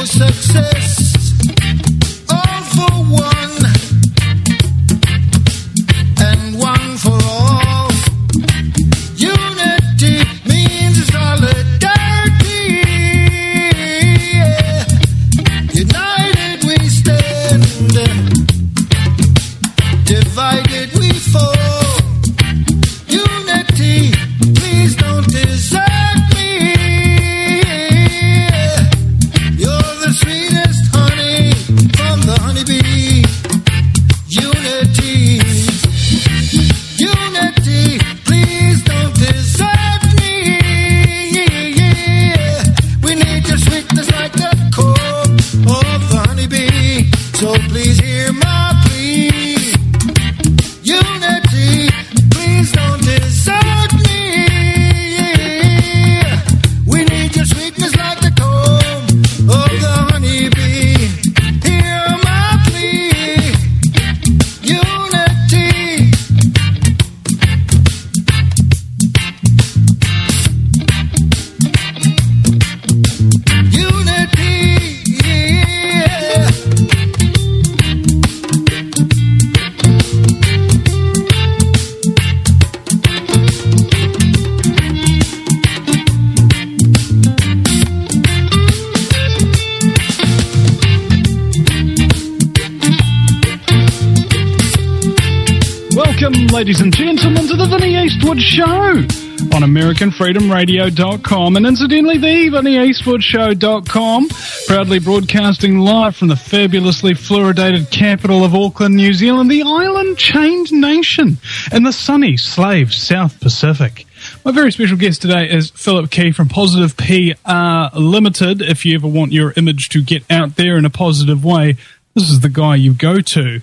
success, all for one, and one for all. Unity means solidarity. United we stand, divided we fall. Unity, please don't desert me. You're the sweetest honey from the honeybee. Unity, unity, please don't desert me. We need your sweetness like the core of the honeybee. So please hear my plea. Unity, please don't desert me. We need your sweetness like the comb of the honeybee. Hear my plea. Unity. Unity, yeah. Welcome, ladies and gentlemen, to the Vinnie Eastwood Show on AmericanFreedomRadio.com and incidentally the VinnieEastwoodShow.com, proudly broadcasting live from the fabulously fluoridated capital of Auckland, New Zealand, the island-chained nation in the sunny slave South Pacific. My very special guest today is Philip Key from Positive PR Limited. If you ever want your image to get out there in a positive way, this is the guy you go to.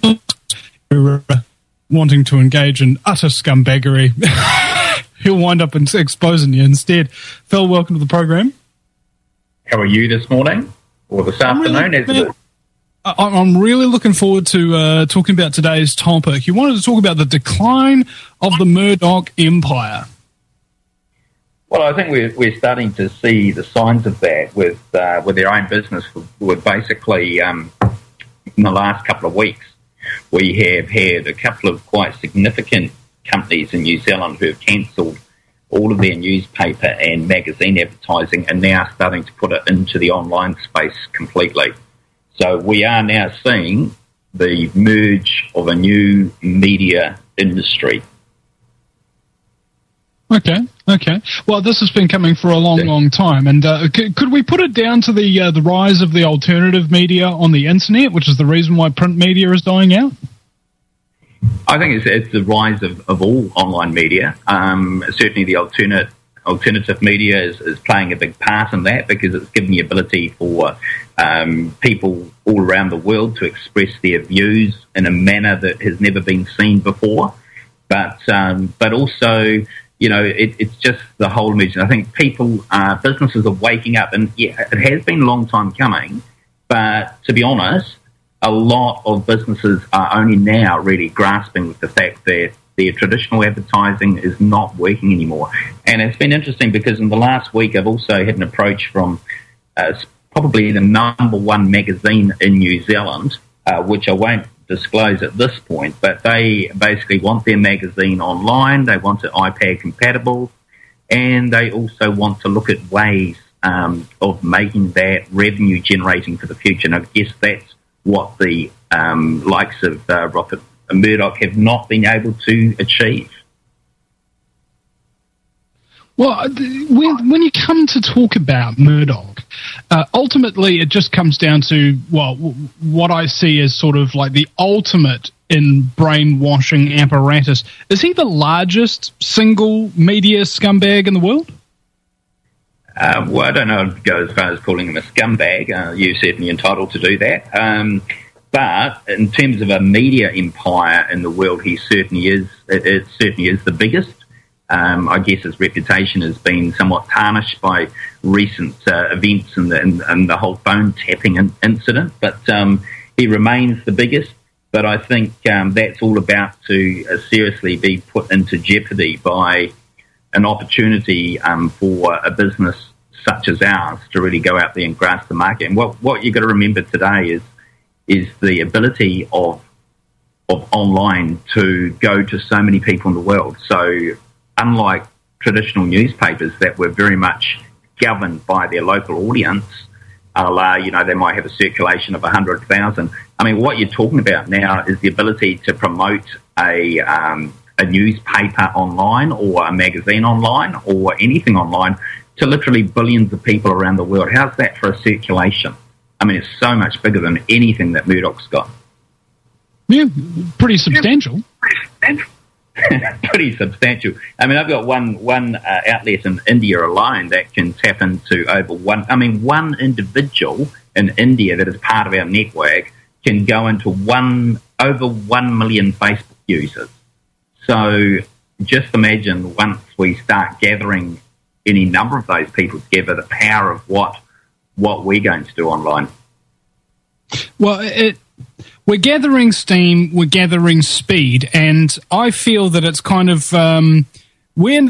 Wanting to engage in utter scumbaggery, he'll wind up exposing you instead. Phil, welcome to the program. How are you this morning? Or this afternoon? I'm really looking forward to talking about today's topic. You wanted to talk about the decline of the Murdoch empire. Well, I think we're starting to see the signs of that with their own business. With basically, in the last couple of weeks, we have had a couple of quite significant companies in New Zealand who have cancelled all of their newspaper and magazine advertising and now starting to put it into the online space completely. So we are now seeing the merge of a new media industry. Okay. Well, this has been coming for a long time, and could we put it down to the rise of the alternative media on the internet, which is the reason why print media is dying out? I think it's the rise of all online media. Certainly the alternative media is playing a big part in that because it's giving the ability for people all around the world to express their views in a manner that has never been seen before. But also, you know, it's just the whole mission. I think businesses are waking up, and yeah, it has been a long time coming, but to be honest, a lot of businesses are only now really grasping with the fact that their traditional advertising is not working anymore. And it's been interesting because in the last week I've also had an approach from probably the number one magazine in New Zealand, which I won't disclose at this point, but they basically want their magazine online, they want it iPad compatible, and they also want to look at ways of making that revenue generating for the future. And I guess that's what the likes of Rupert Murdoch have not been able to achieve. Well, when you come to talk about Murdoch, ultimately it just comes down to, well, what I see as sort of like the ultimate in brainwashing apparatus. Is he the largest single media scumbag in the world? Well, I don't know if I'd go as far as calling him a scumbag. You're certainly entitled to do that. But in terms of a media empire in the world, he certainly is. It certainly is the biggest. I guess his reputation has been somewhat tarnished by recent events and the whole phone tapping incident. But he remains the biggest. But I think that's all about to seriously be put into jeopardy by an opportunity for a business such as ours to really go out there and grasp the market. And what you've got to remember today is the ability of online to go to so many people in the world. So unlike traditional newspapers that were very much governed by their local audience, they might have a circulation of 100,000. I mean, what you're talking about now is the ability to promote a newspaper online or a magazine online or anything online to literally billions of people around the world. How's that for a circulation? I mean, it's so much bigger than anything that Murdoch's got. Yeah, pretty substantial. Pretty substantial. I mean, I've got one outlet in India alone that can tap into one individual in India that is part of our network can go into over 1 million Facebook users. So just imagine once we start gathering any number of those people together, the power of what we're going to do online. Well, we're gathering steam, we're gathering speed, and I feel that it's kind of we're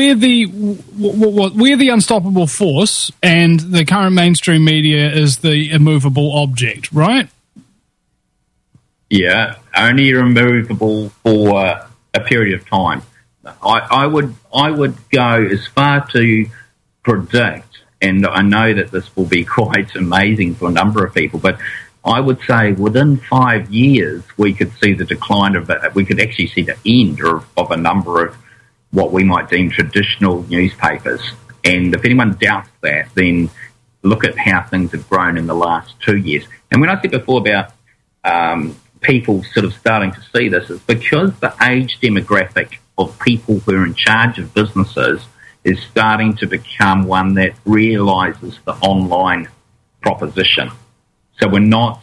the unstoppable force, and the current mainstream media is the immovable object, right? Yeah, only immovable for a period of time. I would go as far to predict, and I know that this will be quite amazing for a number of people, but I would say within 5 years we could see the decline of it. We could actually see the end of a number of what we might deem traditional newspapers. And if anyone doubts that, then look at how things have grown in the last 2 years. And when I said before about people sort of starting to see this, it's because the age demographic of people who are in charge of businesses is starting to become one that realises the online proposition. So we're not,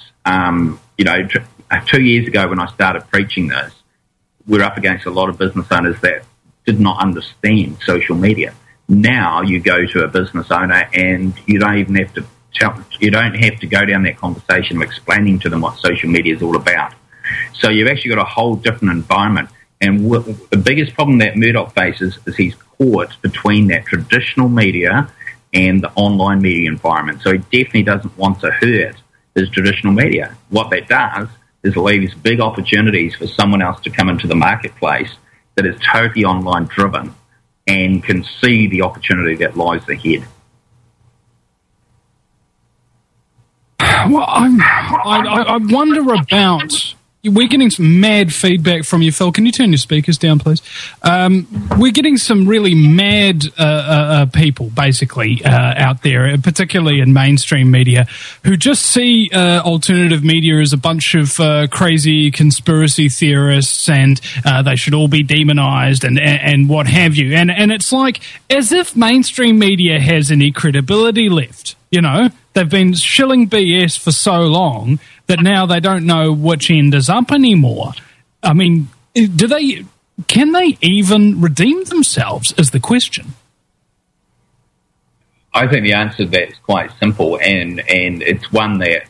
2 years ago when I started preaching this, we're up against a lot of business owners that did not understand social media. Now you go to a business owner and you don't even have to go down that conversation of explaining to them what social media is all about. So you've actually got a whole different environment. And the biggest problem that Murdoch faces is he's caught between that traditional media and the online media environment. So he definitely doesn't want to hurt his traditional media. What that does is leaves big opportunities for someone else to come into the marketplace that is totally online driven and can see the opportunity that lies ahead. Well, I wonder about... We're getting some mad feedback from you, Phil. Can you turn your speakers down, please? We're getting some really mad people, basically, out there, particularly in mainstream media, who just see alternative media as a bunch of crazy conspiracy theorists, and they should all be demonized and what have you. And it's like as if mainstream media has any credibility left. You know, they've been shilling BS for so long that now they don't know which end is up anymore. I mean, can they even redeem themselves is the question. I think the answer to that is quite simple, and it's one that,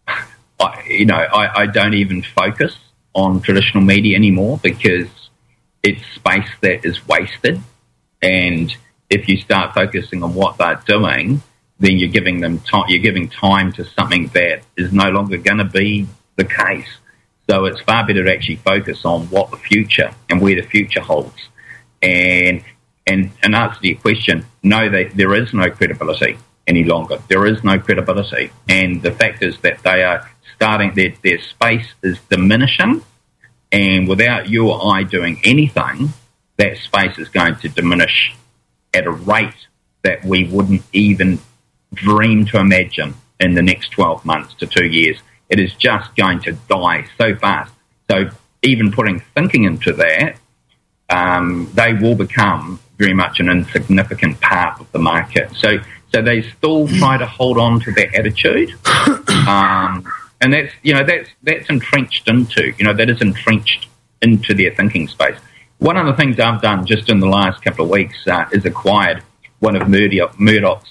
I don't even focus on traditional media anymore because it's space that is wasted, and if you start focusing on what they're doing, then you're giving them time. You're giving time to something that is no longer going to be the case. So it's far better to actually focus on what the future and where the future holds. And answer to your question, no, there is no credibility any longer. There is no credibility, and the fact is that they are starting. Their space is diminishing, and without you or I doing anything, that space is going to diminish at a rate that we wouldn't even dream to imagine in the next 12 months to 2 years. It is just going to die so fast. So even putting thinking into that, they will become very much an insignificant part of the market. So they still try to hold on to that attitude, and that's entrenched into that is entrenched into their thinking space. One of the things I've done just in the last couple of weeks is acquired one of Murdoch's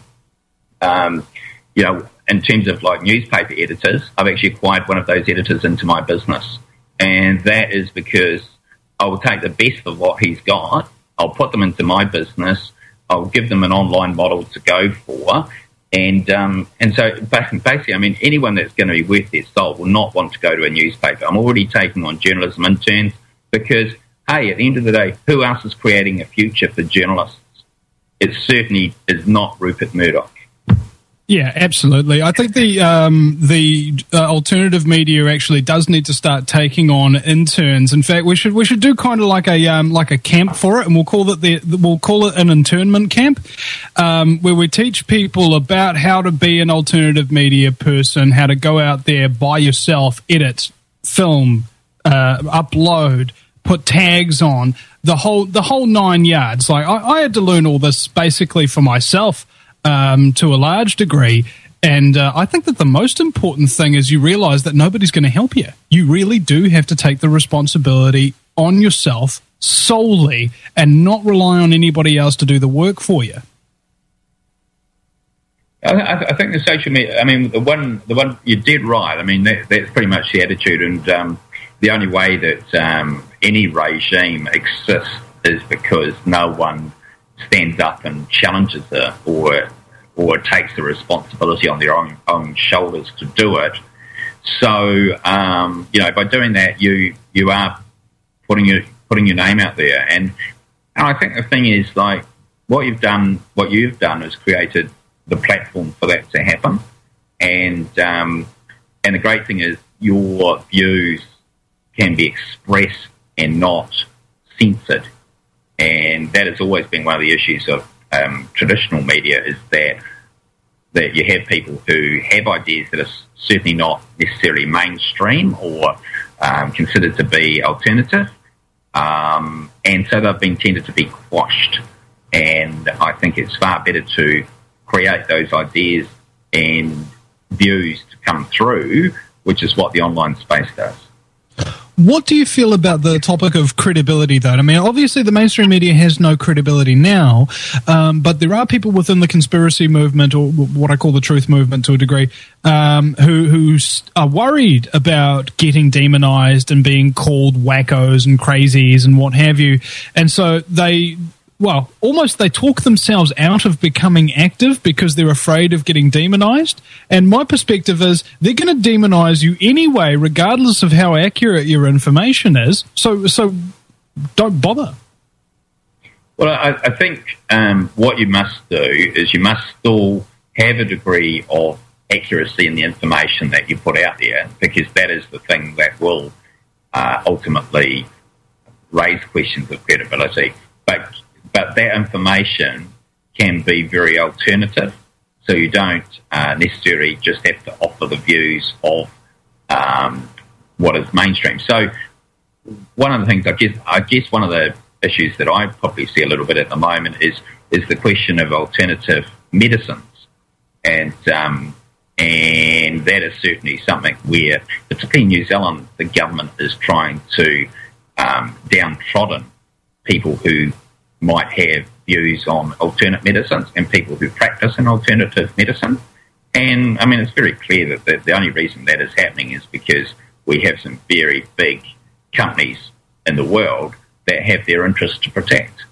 in terms of like newspaper editors, I've actually acquired one of those editors into my business. And that is because I will take the best of what he's got, I'll put them into my business, I'll give them an online model to go for. And so basically, I mean, anyone that's going to be worth their salt will not want to go to a newspaper. I'm already taking on journalism interns because, hey, at the end of the day, who else is creating a future for journalists? It certainly is not Rupert Murdoch. Yeah, absolutely. I think the alternative media actually does need to start taking on interns. In fact, we should do kind of like a camp for it, and we'll call it an internment camp, where we teach people about how to be an alternative media person, how to go out there by yourself, edit, film, upload, put tags on, the whole 9 yards. Like I had to learn all this basically for myself. To a large degree, and I think that the most important thing is you realize that nobody's going to help you. You really do have to take the responsibility on yourself solely and not rely on anybody else to do the work for you. I think the social media, I mean, the one you did right. I mean, that's pretty much the attitude, and the only way that any regime exists is because no one stands up and challenges it or takes the responsibility on their own shoulders to do it. So, by doing that, you are putting your name out there. And I think the thing is, like, what you've done is created the platform for that to happen. And the great thing is your views can be expressed and not censored. And that has always been one of the issues of traditional media, is that you have people who have ideas that are certainly not necessarily mainstream or considered to be alternative, and so they've been tended to be quashed. And I think it's far better to create those ideas and views to come through, which is what the online space does. What do you feel about the topic of credibility, though? I mean, obviously the mainstream media has no credibility now, but there are people within the conspiracy movement, or what I call the truth movement to a degree, who are worried about getting demonized and being called wackos and crazies and what have you. And so they talk themselves out of becoming active because they're afraid of getting demonized. And my perspective is they're going to demonize you anyway, regardless of how accurate your information is. So don't bother. Well, I think what you must do is you must still have a degree of accuracy in the information that you put out there, because that is the thing that will ultimately raise questions of credibility. But that information can be very alternative, so you don't necessarily just have to offer the views of what is mainstream. So one of the things, I guess one of the issues that I probably see a little bit at the moment is the question of alternative medicines, and that is certainly something where, particularly in New Zealand, the government is trying to downtrodden people who might have views on alternate medicines and people who practice in alternative medicine. And, I mean, it's very clear that the only reason that is happening is because we have some very big companies in the world that have their interests to protect.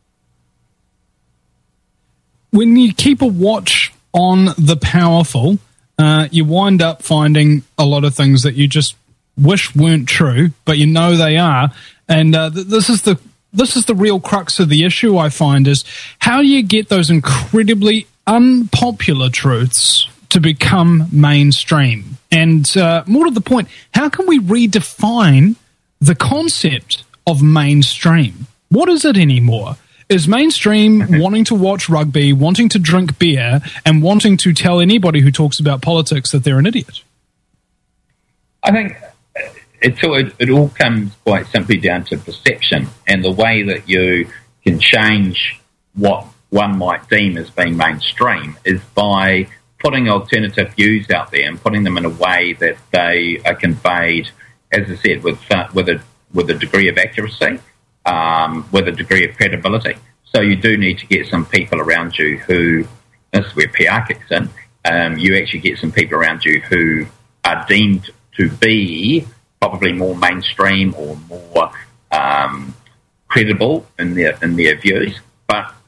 When you keep a watch on the powerful, you wind up finding a lot of things that you just wish weren't true, but you know they are. And this is the real crux of the issue, I find, is how do you get those incredibly unpopular truths to become mainstream? And more to the point, how can we redefine the concept of mainstream? What is it anymore? Is mainstream wanting to watch rugby, wanting to drink beer, and wanting to tell anybody who talks about politics that they're an idiot? I think it all comes quite simply down to perception, and the way that you can change what one might deem as being mainstream is by putting alternative views out there and putting them in a way that they are conveyed, as I said, with a degree of accuracy, with a degree of credibility. So you do need to get some people around you who, this is where PR kicks in, you actually get some people around you who are deemed to be probably more mainstream or more credible in their views. But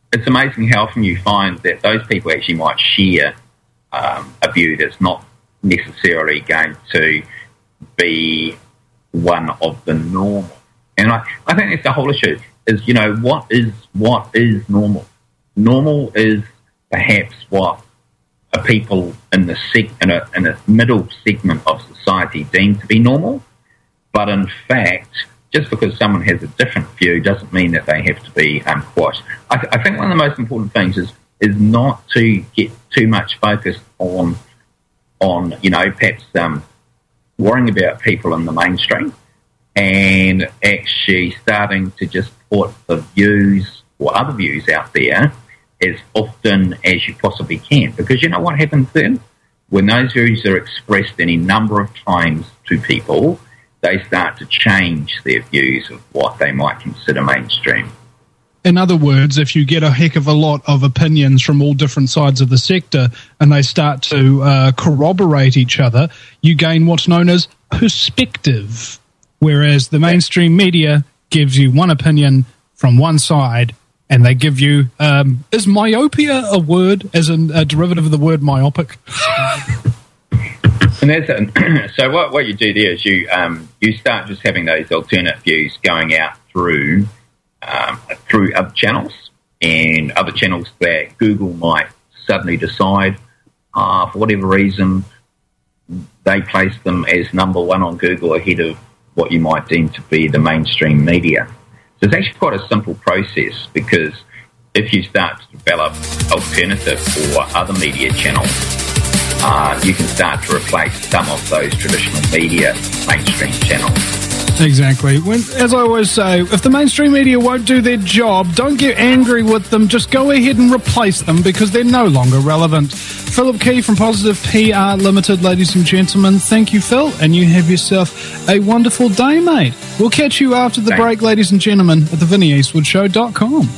it's amazing how often you find that those people actually might share a view that's not necessarily going to be one of the normal. And I think that's the whole issue, is, what is normal? Normal is perhaps what people in a middle segment of society deem to be normal, but in fact, just because someone has a different view doesn't mean that they have to be quashed. I think one of the most important things is not to get too much focused on perhaps worrying about people in the mainstream, and actually starting to just put the views or other views out there as often as you possibly can. Because you know what happens then? When those views are expressed any number of times to people, they start to change their views of what they might consider mainstream. In other words, if you get a heck of a lot of opinions from all different sides of the sector and they start to corroborate each other, you gain what's known as perspective. Whereas the mainstream media gives you one opinion from one side, and they give you, is myopia a word, as a derivative of the word myopic? And that's so what you do there is you start just having those alternate views going out through other channels, and other channels that Google might suddenly decide, for whatever reason, they place them as number one on Google ahead of what you might deem to be the mainstream media. So it's actually quite a simple process, because if you start to develop alternative or other media channels, you can start to replace some of those traditional media mainstream channels. Exactly. As I always say, if the mainstream media won't do their job, don't get angry with them. Just go ahead and replace them, because they're no longer relevant. Philip Key from Positive PR Limited, ladies and gentlemen. Thank you, Phil, and you have yourself a wonderful day, mate. We'll catch you after the break, ladies and gentlemen, at the VinnyEastwoodShow.com.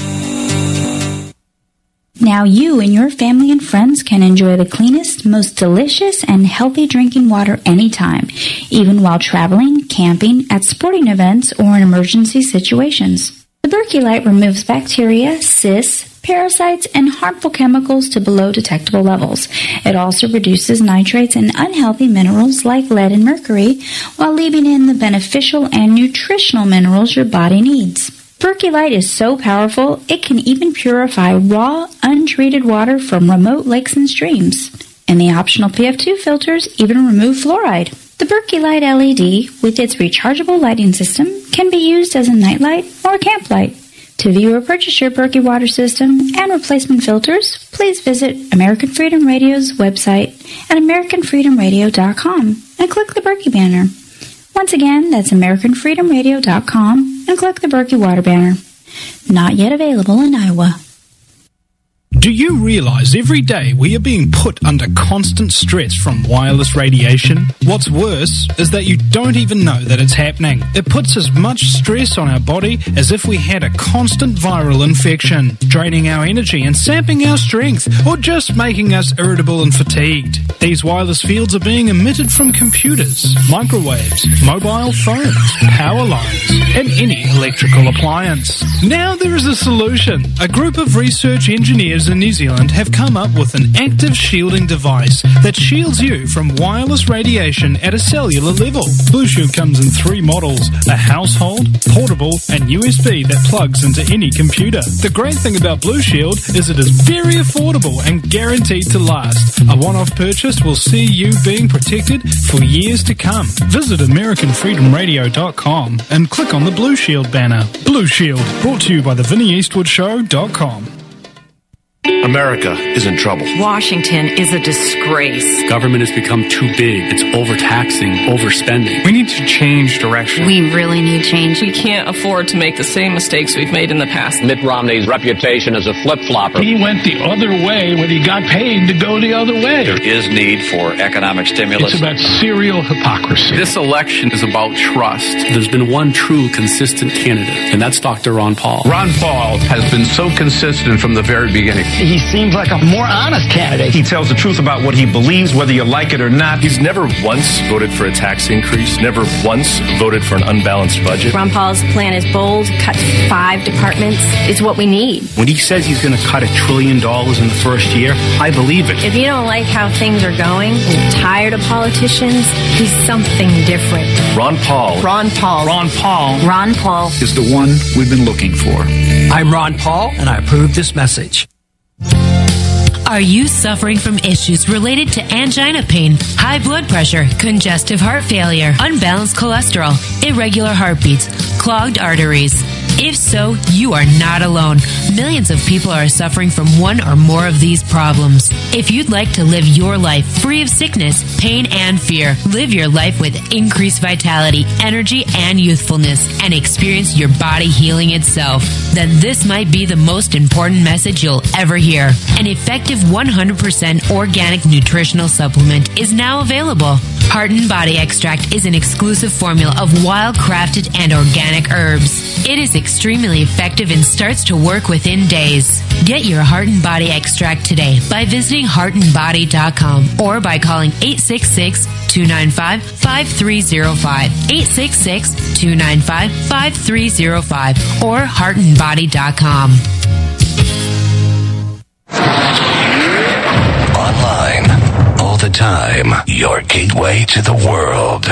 Now you and your family and friends can enjoy the cleanest, most delicious, and healthy drinking water anytime, even while traveling, camping, at sporting events, or in emergency situations. The Berkey Light removes bacteria, cysts, parasites, and harmful chemicals to below detectable levels. It also reduces nitrates and unhealthy minerals like lead and mercury, while leaving in the beneficial and nutritional minerals your body needs. Berkey Light is so powerful, it can even purify raw, untreated water from remote lakes and streams. And the optional PF2 filters even remove fluoride. The Berkey Light LED, with its rechargeable lighting system, can be used as a nightlight or camp light. To view or purchase your Berkey water system and replacement filters, please visit American Freedom Radio's website at AmericanFreedomRadio.com and click the Berkey banner. Once again, that's AmericanFreedomRadio.com and click the Berkey water banner. Not yet available in Iowa. Do you realize every day we are being put under constant stress from wireless radiation? What's worse is that you don't even know that it's happening. It puts as much stress on our body as if we had a constant viral infection, draining our energy and sapping our strength, or just making us irritable and fatigued. These wireless fields are being emitted from computers, microwaves, mobile phones, power lines, and any electrical appliance. Now there is a solution. A group of research engineers in New Zealand have come up with an active shielding device that shields you from wireless radiation at a cellular level. Blue Shield comes in 3 models: a household, portable, and USB that plugs into any computer. The great thing about Blue Shield is it is very affordable and guaranteed to last. A one-off purchase will see you being protected for years to come. Visit AmericanFreedomRadio.com and click on the Blue Shield banner. Blue Shield, brought to you by the VinnyEastwoodShow.com. America is in trouble. Washington is a disgrace. Government has become too big. It's overtaxing, overspending. We need to change direction. We really need change. We can't afford to make the same mistakes we've made in the past. Mitt Romney's reputation as a flip-flopper. He went the other way when he got paid to go the other way. There is need for economic stimulus. It's about serial hypocrisy. This election is about trust. There's been one true consistent candidate, and that's Dr. Ron Paul. Ron Paul has been so consistent from the very beginning. he seems like a more honest candidate. He tells the truth about what he believes, whether you like it or not. He's never once voted for a tax increase, never once voted for an unbalanced budget. Ron Paul's plan is bold, cut 5 departments. It's what we need. When he says he's going to cut $1 trillion in the first year, I believe it. If you don't like how things are going and you're tired of politicians, he's something different. Ron Paul. Ron Paul. Ron Paul. Ron Paul is the one we've been looking for. I'm Ron Paul, and I approve this message. Are you suffering from issues related to angina pain, high blood pressure, congestive heart failure, unbalanced cholesterol, irregular heartbeats, clogged arteries? If so, you are not alone. Millions of people are suffering from one or more of these problems. If you'd like to live your life free of sickness, pain, and fear, live your life with increased vitality, energy, and youthfulness, and experience your body healing itself, then this might be the most important message you'll ever hear. An effective 100% organic nutritional supplement is now available. Heart and Body Extract is an exclusive formula of wild-crafted and organic herbs. It is extremely effective and starts to work within days. Get your Heart and Body Extract today by visiting heartandbody.com or by calling 866-295-5305, 866-295-5305, or heartandbody.com. Online, all the time, your gateway to the world.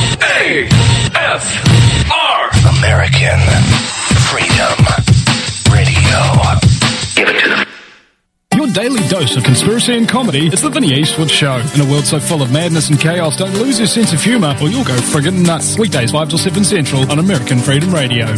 AFR! American Freedom Radio. Give it to them. Your daily dose of conspiracy and comedy is the Vinny Eastwood Show. In a world so full of madness and chaos, don't lose your sense of humour or you'll go friggin' nuts. Weekdays 5 till 7 Central on American Freedom Radio.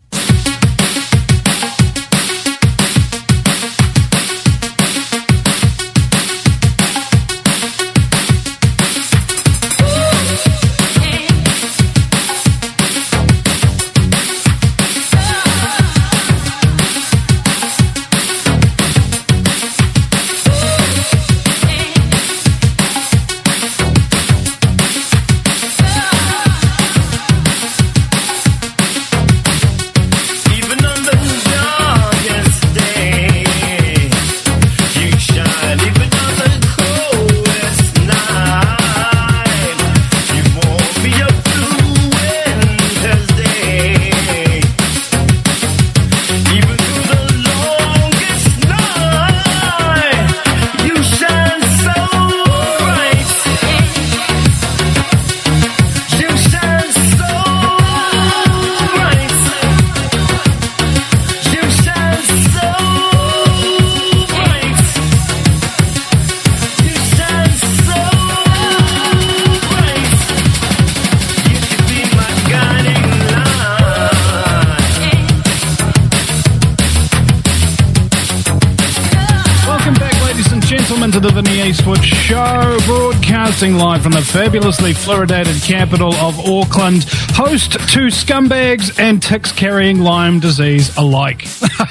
To the Vinny Eastwood Show, broadcasting live from the fabulously fluoridated capital of Auckland, host to scumbags and ticks carrying Lyme disease alike.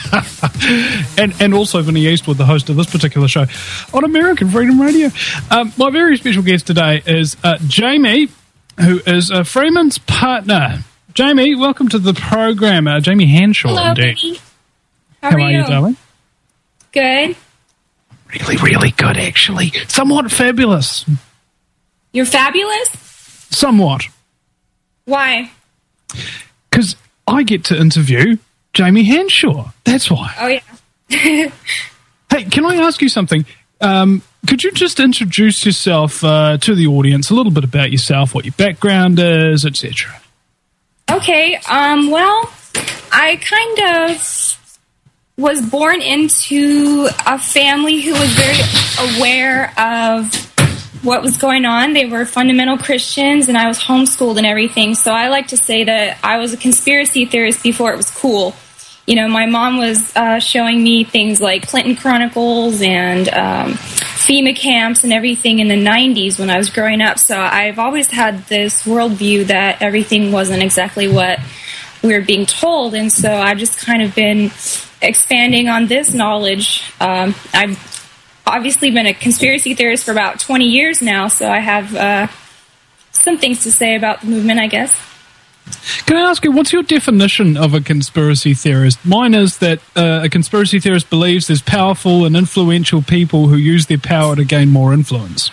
and also Vinny Eastwood, the host of this particular show on American Freedom Radio. My very special guest today is Jamie, who is Freeman's partner. Jamie, welcome to the program. Jamie Hanshaw. Hello, indeed. Vinny. How are you, darling? Good. Really, really good, actually. Somewhat fabulous. You're fabulous? Somewhat. Why? Because I get to interview Jamie Hanshaw. That's why. Oh, yeah. Hey, can I ask you something? Could you just introduce yourself to the audience, a little bit about yourself, what your background is, etc.? Okay, well, I kind of was born into a family who was very aware of what was going on. They were fundamental Christians, and I was homeschooled and everything. So I like to say that I was a conspiracy theorist before it was cool. You know, my mom was showing me things like Clinton Chronicles and FEMA camps and everything in the 90s when I was growing up. So I've always had this worldview that everything wasn't exactly what we were being told. And so I've just kind of been expanding on this knowledge. I've obviously been a conspiracy theorist for about 20 years now, so I have some things to say about the movement, I guess. Can I ask you, what's your definition of a conspiracy theorist? Mine is that a conspiracy theorist believes there's powerful and influential people who use their power to gain more influence.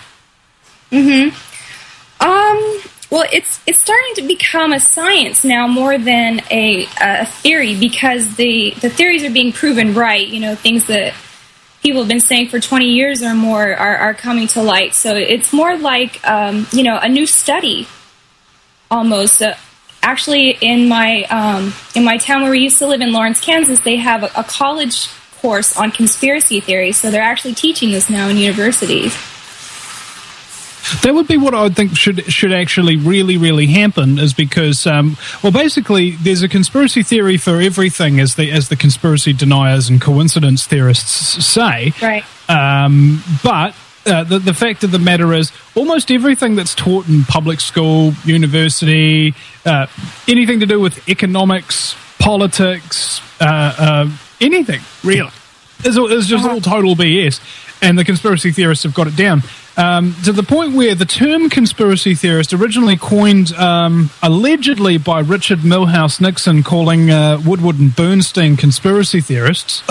Well, it's starting to become a science now more than a theory, because the theories are being proven right. You know, things that people have been saying for 20 years or more are coming to light. So it's more like, a new study almost. Actually, in my town where we used to live in Lawrence, Kansas, they have a college course on conspiracy theories. So they're actually teaching this now in universities. That would be what I would think should actually really, really happen, is because, basically, there's a conspiracy theory for everything, as the conspiracy deniers and coincidence theorists say. Right. But the fact of the matter is, almost everything that's taught in public school, university, anything to do with economics, politics, anything, really, is just all total BS. And the conspiracy theorists have got it down. To the point where the term conspiracy theorist, originally coined allegedly by Richard Milhouse Nixon, calling Woodward and Bernstein conspiracy theorists.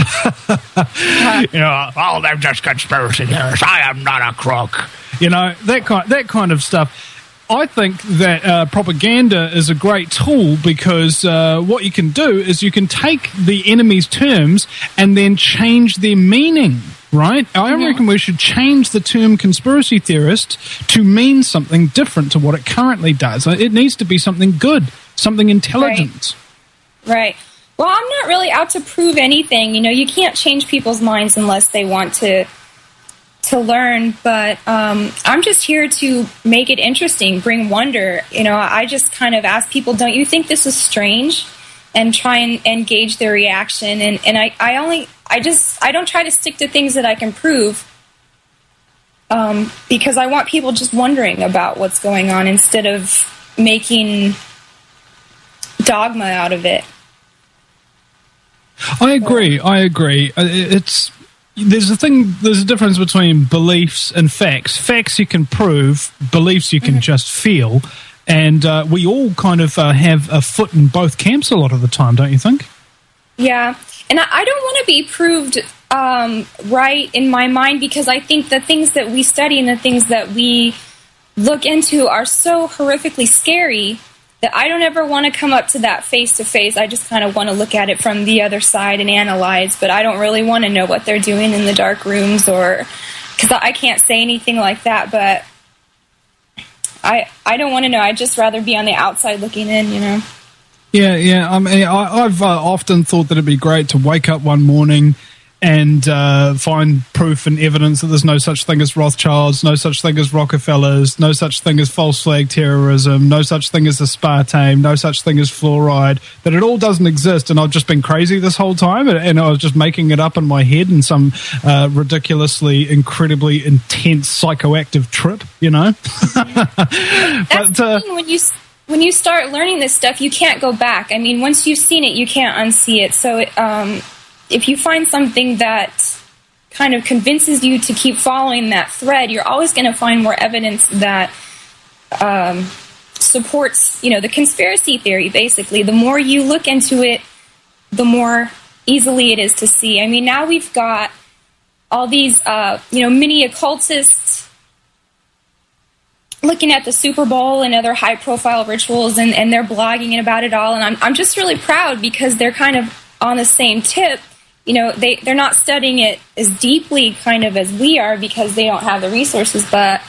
They're just conspiracy theorists. I am not a crook. That kind of stuff. I think that propaganda is a great tool, because what you can do is you can take the enemy's terms and then change their meaning, right? I reckon we should change the term conspiracy theorist to mean something different to what it currently does. It needs to be something good, something intelligent. Right. Well, I'm not really out to prove anything. You can't change people's minds unless they want to learn, but I'm just here to make it interesting, bring wonder. I just kind of ask people, don't you think this is strange? And try and engage their reaction. And I don't try to stick to things that I can prove, because I want people just wondering about what's going on instead of making dogma out of it. I agree. There's a difference between beliefs and facts. Facts you can prove, beliefs you can just feel, and we all kind of have a foot in both camps a lot of the time, don't you think? Yeah, and I don't want to be proved right in my mind, because I think the things that we study and the things that we look into are so horrifically scary that I don't ever want to come up to that face-to-face. I just kind of want to look at it from the other side and analyze, but I don't really want to know what they're doing in the dark rooms, or because I can't say anything like that, but I don't want to know. I'd just rather be on the outside looking in, Yeah. I mean, I've often thought that it'd be great to wake up one morning and find proof and evidence that there's no such thing as Rothschilds, no such thing as Rockefellers, no such thing as false flag terrorism, no such thing as aspartame, no such thing as fluoride, that it all doesn't exist, and I've just been crazy this whole time, and I was just making it up in my head in some ridiculously, incredibly intense psychoactive trip, That's the thing, when you start learning this stuff, you can't go back. I mean, once you've seen it, you can't unsee it. So if you find something that kind of convinces you to keep following that thread, you're always going to find more evidence that supports, the conspiracy theory, basically. The more you look into it, the more easily it is to see. I mean, now we've got all these, mini occultists looking at the Super Bowl and other high-profile rituals, and they're blogging about it all. And I'm just really proud, because they're kind of on the same tip. They're not studying it as deeply kind of as we are, because they don't have the resources, but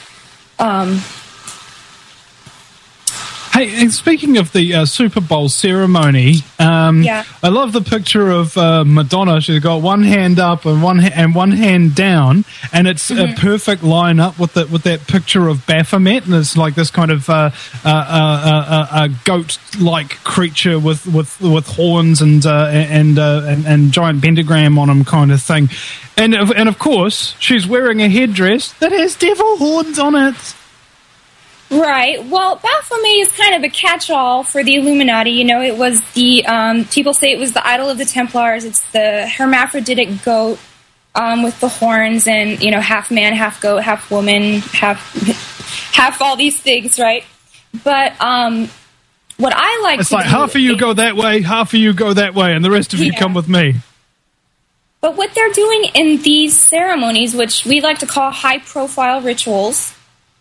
Hey, and speaking of the Super Bowl ceremony, I love the picture of Madonna. She's got one hand up and one hand down, and it's a perfect line up with that picture of Baphomet, and it's like this kind of a goat-like creature with horns and giant pentagram on him, kind of thing. And of course, she's wearing a headdress that has devil horns on it. Right. Well, Baphomet is kind of a catch-all for the Illuminati. It was the, people say it was the idol of the Templars. It's the hermaphroditic goat with the horns and, half man, half goat, half woman, half all these things, right? But what I like it's to like do half of you go that way, half of you go that way, and the rest of you come with me. But what they're doing in these ceremonies, which we like to call high-profile rituals,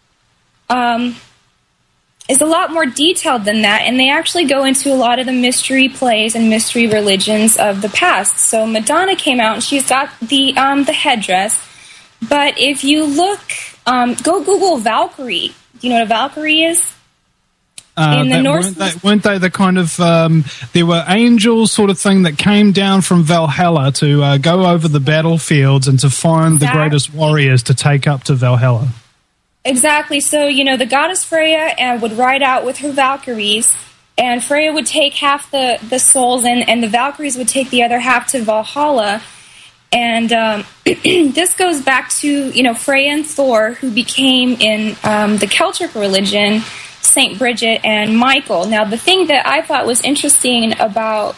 is a lot more detailed than that, and they actually go into a lot of the mystery plays and mystery religions of the past. So Madonna came out, and she's got the headdress. But if you look, go Google Valkyrie. Do you know what a Valkyrie is? In the Norse, weren't they the kind of there were angels sort of thing that came down from Valhalla to go over the battlefields and to find the greatest warriors to take up to Valhalla? Exactly. So, the goddess Freya would ride out with her Valkyries, and Freya would take half the souls, and the Valkyries would take the other half to Valhalla. And this goes back to, Freya and Thor, who became in the Celtic religion Saint Bridget and Michael. Now, the thing that I thought was interesting about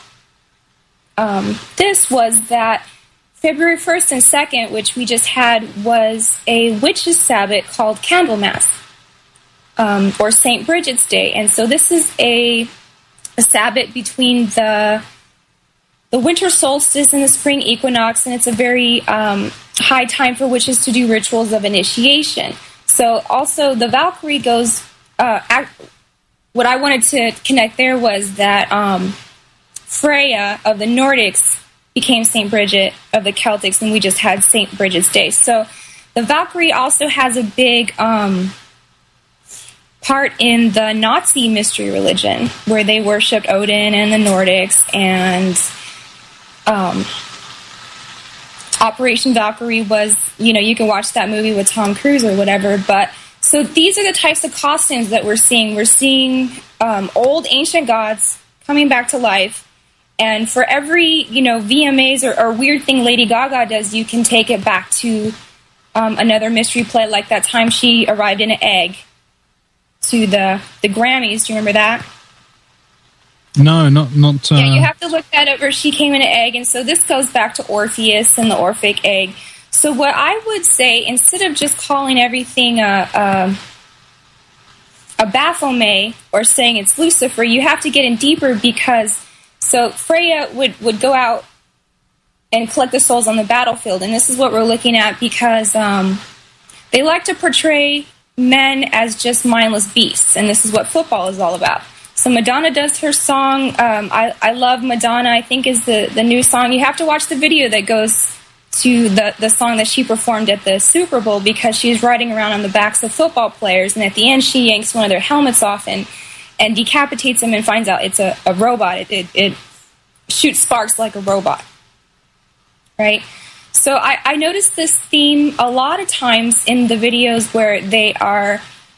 this was that February 1st and 2nd, which we just had, was a witches' Sabbath called Candlemas, or Saint Bridget's Day. And so this is a Sabbath between the winter solstice and the spring equinox, and it's a very high time for witches to do rituals of initiation. So also the Valkyrie goes... what I wanted to connect there was that Freya of the Nordics became Saint Bridget of the Celtics, and we just had Saint Bridget's Day. So the Valkyrie also has a big part in the Nazi mystery religion, where they worshipped Odin and the Nordics, and Operation Valkyrie was, you can watch that movie with Tom Cruise or whatever, but so these are the types of costumes that we're seeing. We're seeing old ancient gods coming back to life. And for every, VMAs or weird thing Lady Gaga does, you can take it back to another mystery play, like that time she arrived in an egg to the Grammys. Do you remember that? No, not. Yeah, you have to look that up, where she came in an egg. And so this goes back to Orpheus and the Orphic egg. So what I would say, instead of just calling everything a Baphomet or saying it's Lucifer, you have to get in deeper, because so Freya would go out and collect the souls on the battlefield, and this is what we're looking at, because they like to portray men as just mindless beasts, and this is what football is all about. So Madonna does her song, I Love Madonna, I think is the new song. You have to watch the video that goes to the song that she performed at the Super Bowl, because she's riding around on the backs of football players, and at the end she yanks one of their helmets off and decapitates them and finds out it's a robot. It shoots sparks like a robot, right? So I noticed this theme a lot of times in the videos where they are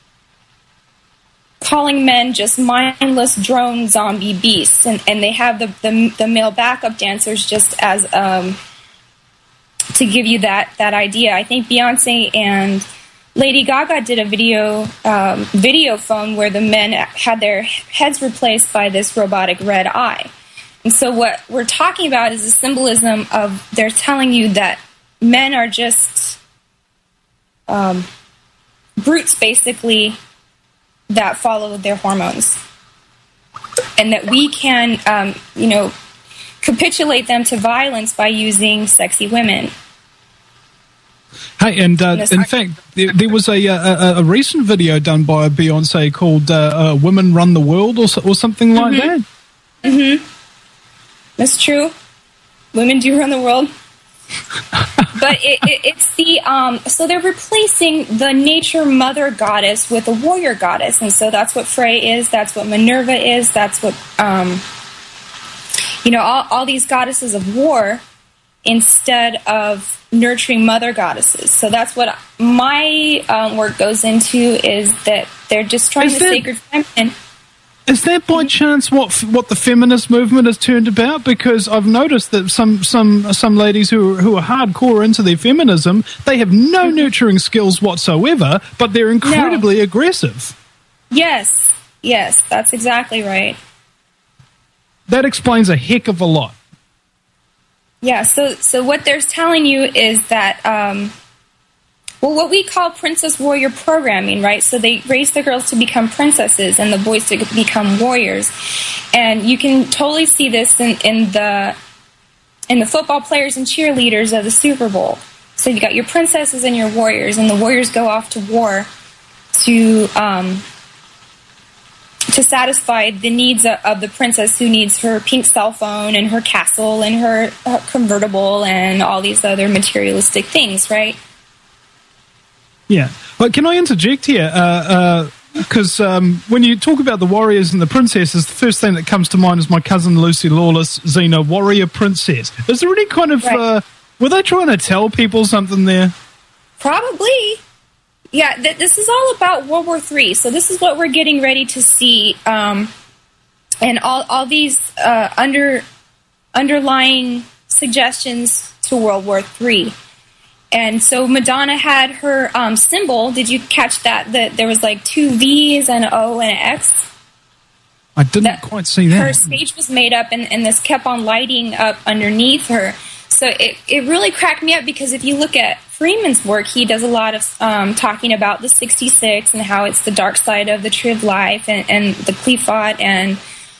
calling men just mindless drone zombie beasts, and they have the male backup dancers just as to give you that idea. I think Beyonce and Lady Gaga did a video phone where the men had their heads replaced by this robotic red eye. And so what we're talking about is the symbolism of, they're telling you that men are just brutes, basically, that follow their hormones. And that we can, capitulate them to violence by using sexy women. Hey, and in fact, there was a recent video done by Beyonce called "Women Run the World" or something like that. Mm-hmm. That's true. Women do run the world. But it's the so they're replacing the nature mother goddess with a warrior goddess, and so that's what Frey is. That's what Minerva is. That's what all these goddesses of war, instead of nurturing mother goddesses. So that's what my work goes into, is that they're just trying to sacred feminine. Is that by chance what the feminist movement has turned about? Because I've noticed that some ladies who are hardcore into their feminism, they have no nurturing skills whatsoever, but they're incredibly aggressive. Yes, that's exactly right. That explains a heck of a lot. Yeah, so what they're telling you is that what we call princess warrior programming, right? So they raise the girls to become princesses and the boys to become warriors. And you can totally see this in the football players and cheerleaders of the Super Bowl. So you got your princesses and your warriors, and the warriors go off to war to satisfy the needs of the princess, who needs her pink cell phone and her castle and her convertible and all these other materialistic things, right? Yeah. But can I interject here? Because when you talk about the warriors and the princesses, the first thing that comes to mind is my cousin Lucy Lawless, Xena, warrior princess. Is there any kind of... were they trying to tell people something there? Probably. Yeah, this is all about World War III, so this is what we're getting ready to see, and all these underlying suggestions to World War III. And so Madonna had her symbol. Did you catch that? That there was like 2 V's and an O and an X? I didn't quite see that. Her stage was made up, and this kept on lighting up underneath her. So it really cracked me up, because if you look at Freeman's work, he does a lot of talking about the 66 and how it's the dark side of the tree of life and the Qliphoth, and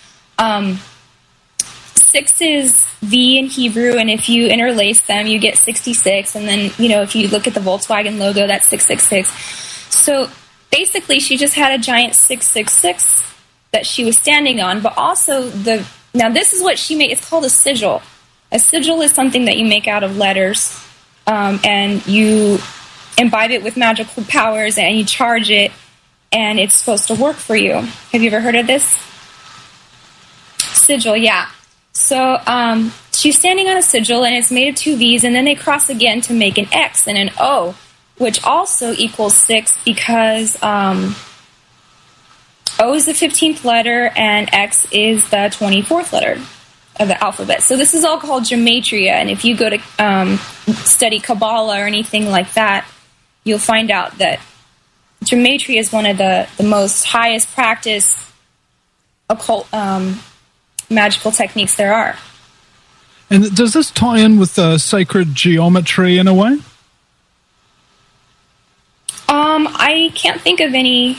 6 is V in Hebrew, and if you interlace them, you get 66, and then, if you look at the Volkswagen logo, that's 666. So basically, she just had a giant 666 that she was standing on, but also now this is what she made, it's called a sigil. A sigil is something that you make out of letters, and you imbibe it with magical powers, and you charge it, and it's supposed to work for you. Have you ever heard of this? Sigil, yeah. So she's standing on a sigil, and it's made of 2 V's, and then they cross again to make an X and an O, which also equals 6, because O is the 15th letter, and X is the 24th letter of the alphabet. So this is all called gematria, and if you go to study Kabbalah or anything like that, you'll find out that gematria is one of the most highest practiced occult magical techniques there are. And does this tie in with sacred geometry in a way? I can't think of any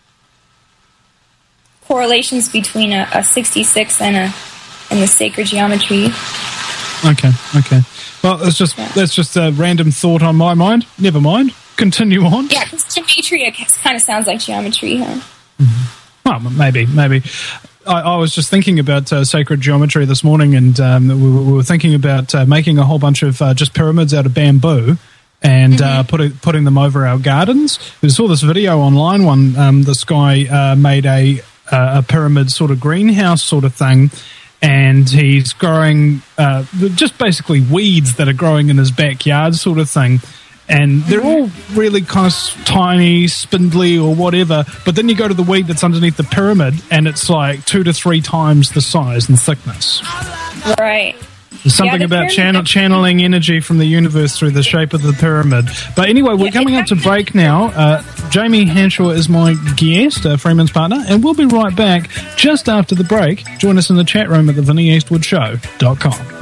correlations between a 66 and the sacred geometry. Okay. Well, that's just a random thought on my mind. Never mind. Continue on. Yeah, because gematria kind of sounds like geometry, huh? Mm-hmm. Well, maybe. I was just thinking about sacred geometry this morning, and we were thinking about making a whole bunch of just pyramids out of bamboo and putting them over our gardens. We saw this video online. This guy made a pyramid sort of greenhouse sort of thing, and he's growing just basically weeds that are growing in his backyard sort of thing. And they're all really kind of tiny, spindly or whatever, but then you go to the weed that's underneath the pyramid, and it's like 2 to 3 times the size and thickness. Right. There's something about channeling energy from the universe through the shape of the pyramid. But anyway, we're coming up to break now. Jamie Hanshaw is my guest, Freeman's partner, and we'll be right back just after the break. Join us in the chat room at theVinnieEastwoodshow.com.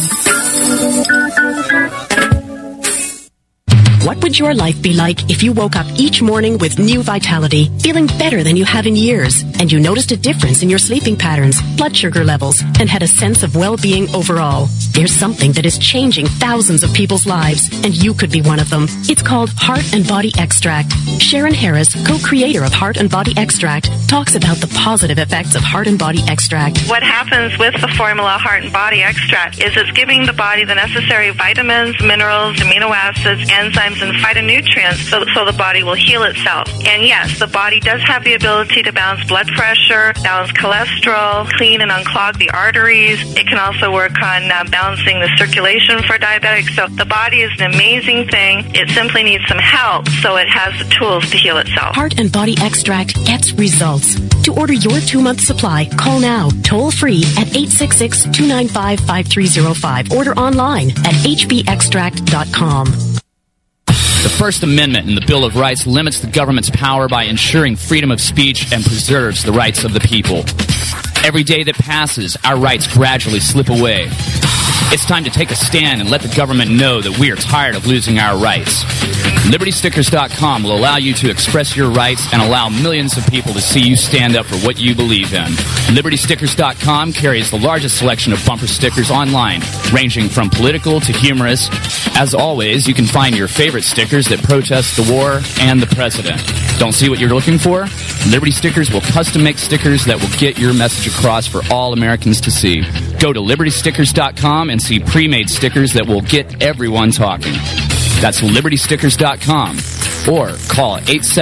What would your life be like if you woke up each morning with new vitality, feeling better than you have in years, and you noticed a difference in your sleeping patterns, blood sugar levels, and had a sense of well-being overall? There's something that is changing thousands of people's lives, and you could be one of them. It's called Heart and Body Extract. Sharon Harris, co-creator of Heart and Body Extract, talks about the positive effects of Heart and Body Extract. What happens with the formula Heart and Body Extract is it's giving the body the necessary vitamins, minerals, amino acids, enzymes, and phytonutrients so the body will heal itself. And yes, the body does have the ability to balance blood pressure, balance cholesterol, clean and unclog the arteries. It can also work on balancing the circulation for diabetics. So the body is an amazing thing. It simply needs some help so it has the tools to heal itself. Heart and Body Extract gets results. To order your 2-month supply, call now, toll free at 866-295-5305. Order online at hbextract.com. The First Amendment in the Bill of Rights limits the government's power by ensuring freedom of speech and preserves the rights of the people. Every day that passes, our rights gradually slip away. It's time to take a stand and let the government know that we are tired of losing our rights. LibertyStickers.com will allow you to express your rights and allow millions of people to see you stand up for what you believe in. LibertyStickers.com carries the largest selection of bumper stickers online, ranging from political to humorous. As always, you can find your favorite stickers that protest the war and the president. Don't see what you're looking for? Liberty Stickers will custom make stickers that will get your message across for all Americans to see. Go to LibertyStickers.com and see pre-made stickers that will get everyone talking. That's LibertyStickers.com or call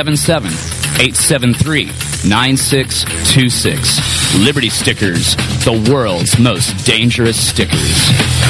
877-873-9626. Liberty Stickers, the world's most dangerous stickers.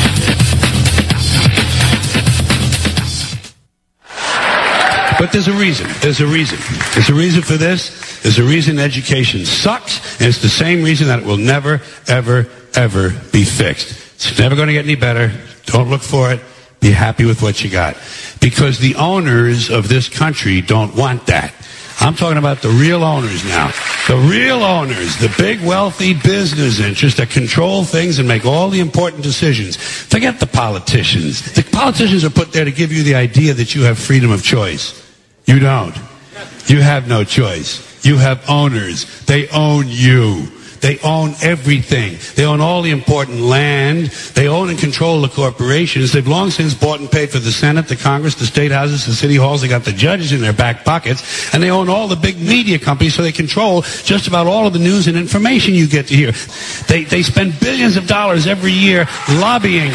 But there's a reason. There's a reason. There's a reason for this. There's a reason education sucks, and it's the same reason that it will never, ever, ever be fixed. It's never going to get any better. Don't look for it. Be happy with what you got. Because the owners of this country don't want that. I'm talking about the real owners now. The real owners, the big wealthy business interests that control things and make all the important decisions. Forget the politicians. The politicians are put there to give you the idea that you have freedom of choice. You don't. You have no choice. You have owners. They own you. They own everything. They own all the important land. They own and control the corporations. They've long since bought and paid for the Senate, the Congress, the state houses, the city halls. They got the judges in their back pockets. And they own all the big media companies, so they control just about all of the news and information you get to hear. They spend billions of dollars every year lobbying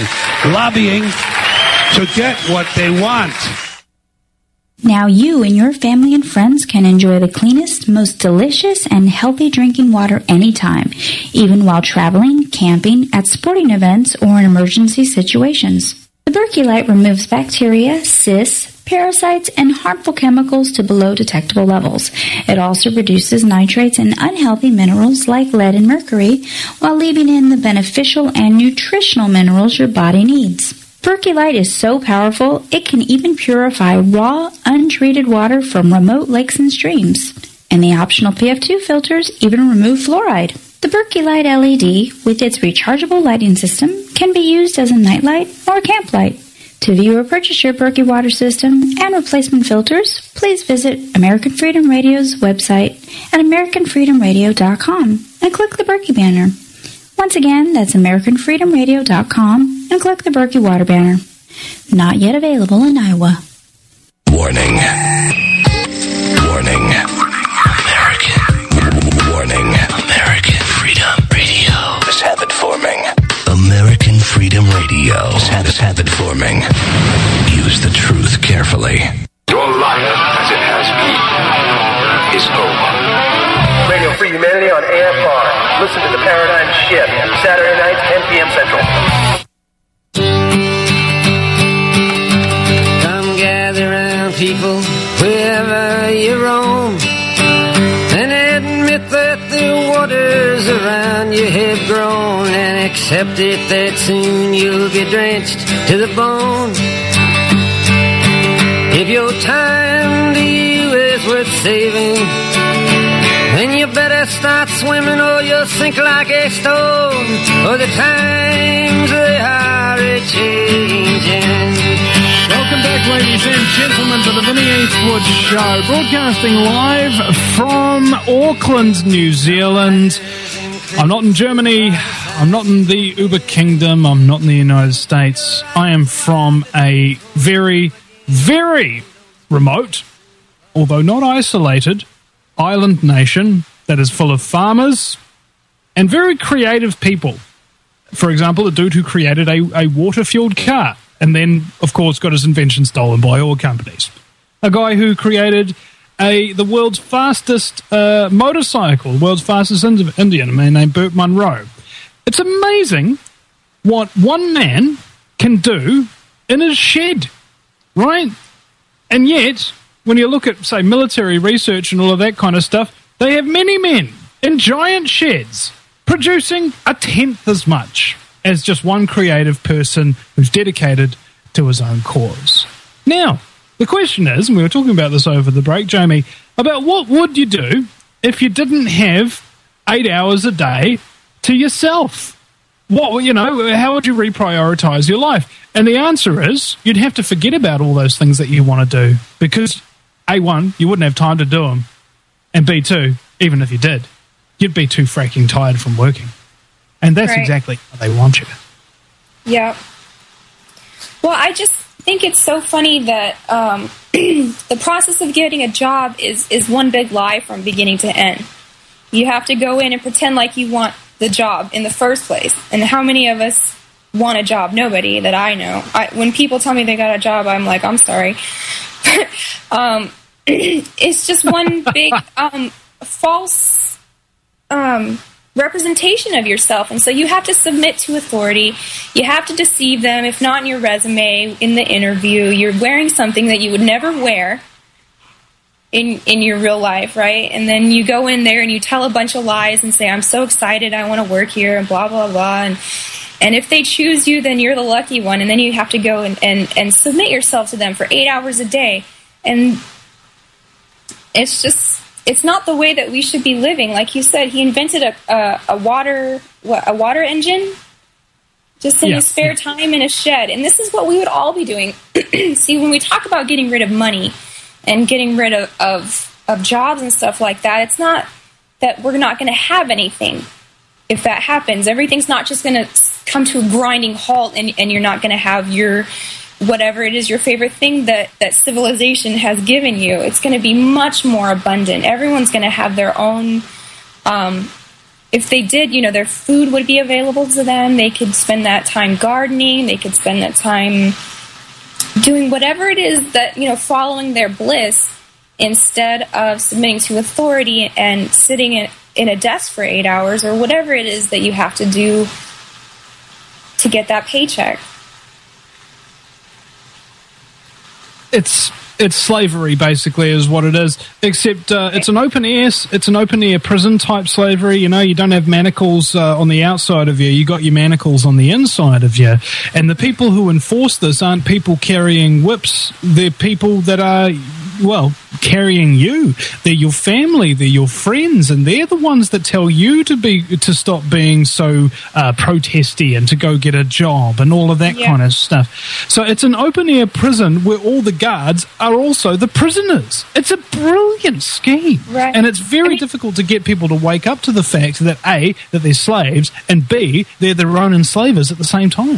to get what they want. Now you and your family and friends can enjoy the cleanest, most delicious, and healthy drinking water anytime, even while traveling, camping, at sporting events, or in emergency situations. The Berkey Light removes bacteria, cysts, parasites, and harmful chemicals to below detectable levels. It also reduces nitrates and unhealthy minerals like lead and mercury, while leaving in the beneficial and nutritional minerals your body needs. Berkey Light is so powerful, it can even purify raw, untreated water from remote lakes and streams. And the optional PF2 filters even remove fluoride. The Berkey Light LED, with its rechargeable lighting system, can be used as a nightlight or a camp light. To view or purchase your Berkey water system and replacement filters, please visit American Freedom Radio's website at AmericanFreedomRadio.com and click the Berkey banner. Once again, that's AmericanFreedomRadio.com and click the Berkey water banner. Not yet available in Iowa. Warning. Warning. American. Warning. American Freedom Radio is habit forming. American Freedom Radio is habit forming. Use the truth carefully. Your life, as it has been, is over. Radio Free Humanity on AFR. Listen to The Paradigm Shift, Saturday nights, 10 p.m. Central. Come gather round, people, wherever you roam, and admit that the waters around you have grown, and accept it that soon you'll be drenched to the bone. If your time to you is worth saving, then you better start swimming or you'll sink like a stone, or the times they are a-changing. Welcome back, ladies and gentlemen, to the Vinnie Eastwood Show, broadcasting live from Auckland, New Zealand. I'm not in Germany, I'm not in the Uber Kingdom, I'm not in the United States. I am from a very, very remote, although not isolated, island nation that is full of farmers and very creative people. For example, a dude who created a water-fueled car and then, of course, got his invention stolen by oil companies. A guy who created the world's fastest motorcycle, world's fastest Indian, a man named Burt Munro. It's amazing what one man can do in his shed, right? And yet, when you look at, say, military research and all of that kind of stuff, they have many men in giant sheds producing a tenth as much as just one creative person who's dedicated to his own cause. Now, the question is, and we were talking about this over the break, Jamie, about what would you do if you didn't have 8 hours a day to yourself? What, you know, how would you reprioritize your life? And the answer is you'd have to forget about all those things that you want to do because, A1, you wouldn't have time to do them, and B2, even if you did, you'd be too freaking tired from working. And that's exactly how they want you. Yeah. Well, I just think it's so funny that the process of getting a job is one big lie from beginning to end. You have to go in and pretend like you want the job in the first place. And how many of us want a job? Nobody that I know. When people tell me they got a job, I'm like, I'm sorry. It's just one big false representation of yourself. And so you have to submit to authority. You have to deceive them. If not in your resume, in the interview, you're wearing something that you would never wear in your real life, right? And then you go in there and you tell a bunch of lies and say, I'm so excited, I want to work here, and blah, blah, blah. And if they choose you, then you're the lucky one. And then you have to go and submit yourself to them for 8 hours a day. And it's just, it's not the way that we should be living. Like you said, he invented a water engine just in his spare time in a shed. And this is what we would all be doing. See, when we talk about getting rid of money and getting rid of jobs and stuff like that, it's not that we're not going to have anything if that happens. Everything's not just going to come to a grinding halt and you're not going to have your whatever it is, your favorite thing that civilization has given you. It's going to be much more abundant. Everyone's going to have their own, if they did, you know, their food would be available to them. They could spend that time gardening. They could spend that time doing whatever it is that, you know, following their bliss instead of submitting to authority and sitting in a desk for 8 hours or whatever it is that you have to do to get that paycheck. It's slavery, basically, is what it is. Except it's an open air prison type slavery. You know, you don't have manacles on the outside of you. You got your manacles on the inside of you. And the people who enforce this aren't people carrying whips. They're people that are, well, carrying you. They're your family. They're your friends, and they're the ones that tell you to stop being so protesty and to go get a job and all of that kind of stuff. So it's an open air prison where all the guards are also the prisoners. It's a brilliant scheme, right? And it's very difficult to get people to wake up to the fact that A, that they're slaves, and B, they're their own enslavers at the same time.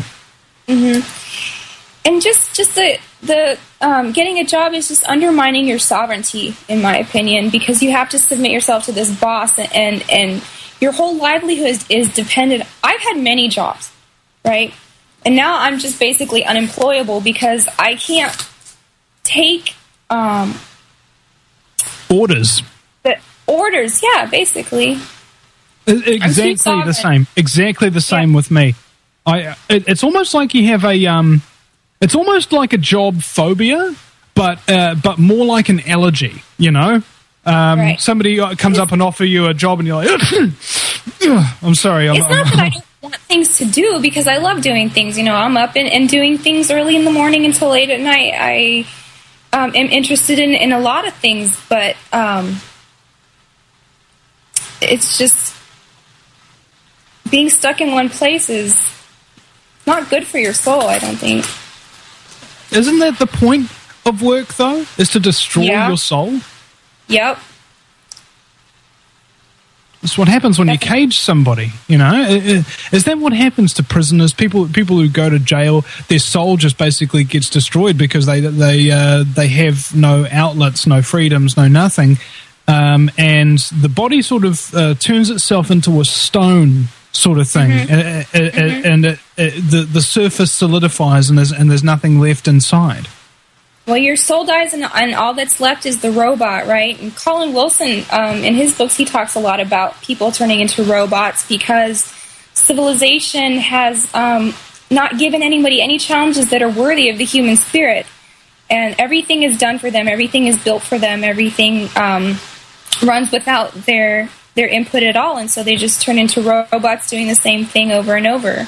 And just the getting a job is just undermining your sovereignty, in my opinion, because you have to submit yourself to this boss, and your whole livelihood is dependent. I've had many jobs, right? And now I'm just basically unemployable because I can't take orders. The orders, yeah, basically. Exactly the same. Exactly the same with me. It's almost like you have a it's almost like a job phobia, but more like an allergy. You know, somebody comes up and offer you a job, and you're like, I'm sorry. It's not that I don't want things to do, because I love doing things. You know, I'm up and doing things early in the morning until late at night. I am interested in a lot of things, but it's just being stuck in one place is not good for your soul, I don't think. Isn't that the point of work, though? Is to destroy your soul? Yep. It's what happens when you cage somebody, you know? Is that what happens to prisoners? People who go to jail, their soul just basically gets destroyed because they have no outlets, no freedoms, no nothing. And the body sort of turns itself into a stone sort of thing, and the surface solidifies, and there's nothing left inside. Well, your soul dies, and all that's left is the robot, right? And Colin Wilson, in his books, he talks a lot about people turning into robots because civilization has not given anybody any challenges that are worthy of the human spirit, and everything is done for them, everything is built for them, everything runs without their input at all, and so they just turn into robots doing the same thing over and over.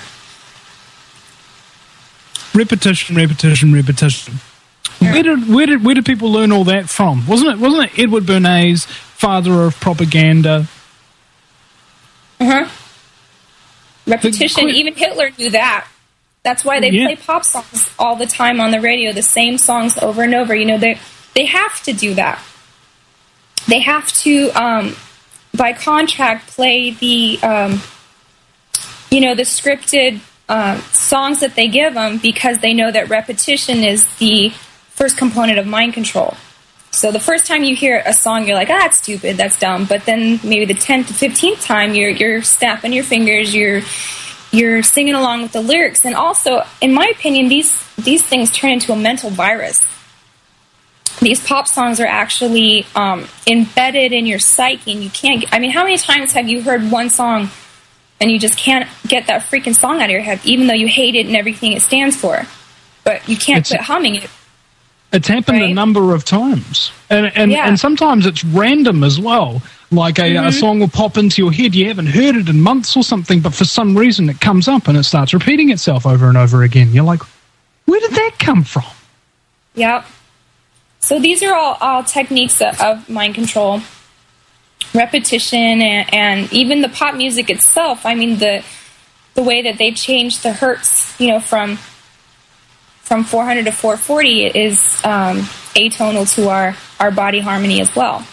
Repetition. Yeah. Where did people learn all that from? Wasn't it Edward Bernays, father of propaganda? Repetition, even Hitler knew that. That's why they play pop songs all the time on the radio, the same songs over and over. You know, they have to do that. They have to, by contract, play the, the scripted songs that they give them, because they know that repetition is the first component of mind control. So the first time you hear a song, you're like, that's stupid, that's dumb. But then maybe the 10th to 15th time, you're snapping your fingers, you're singing along with the lyrics. And also, in my opinion, these things turn into a mental virus. These pop songs are actually embedded in your psyche, and you can't. I mean, how many times have you heard one song and you just can't get that freaking song out of your head, even though you hate it and everything it stands for, but you can't quit humming it? It's happened a number of times, and sometimes it's random as well. Like a song will pop into your head, you haven't heard it in months or something, but for some reason it comes up and it starts repeating itself over and over again. You're like, where did that come from? Yep. So these are all techniques of mind control, repetition, and even the pop music itself. I mean, the way that they changed the hertz, from 400 to 440 is atonal to our body harmony as well.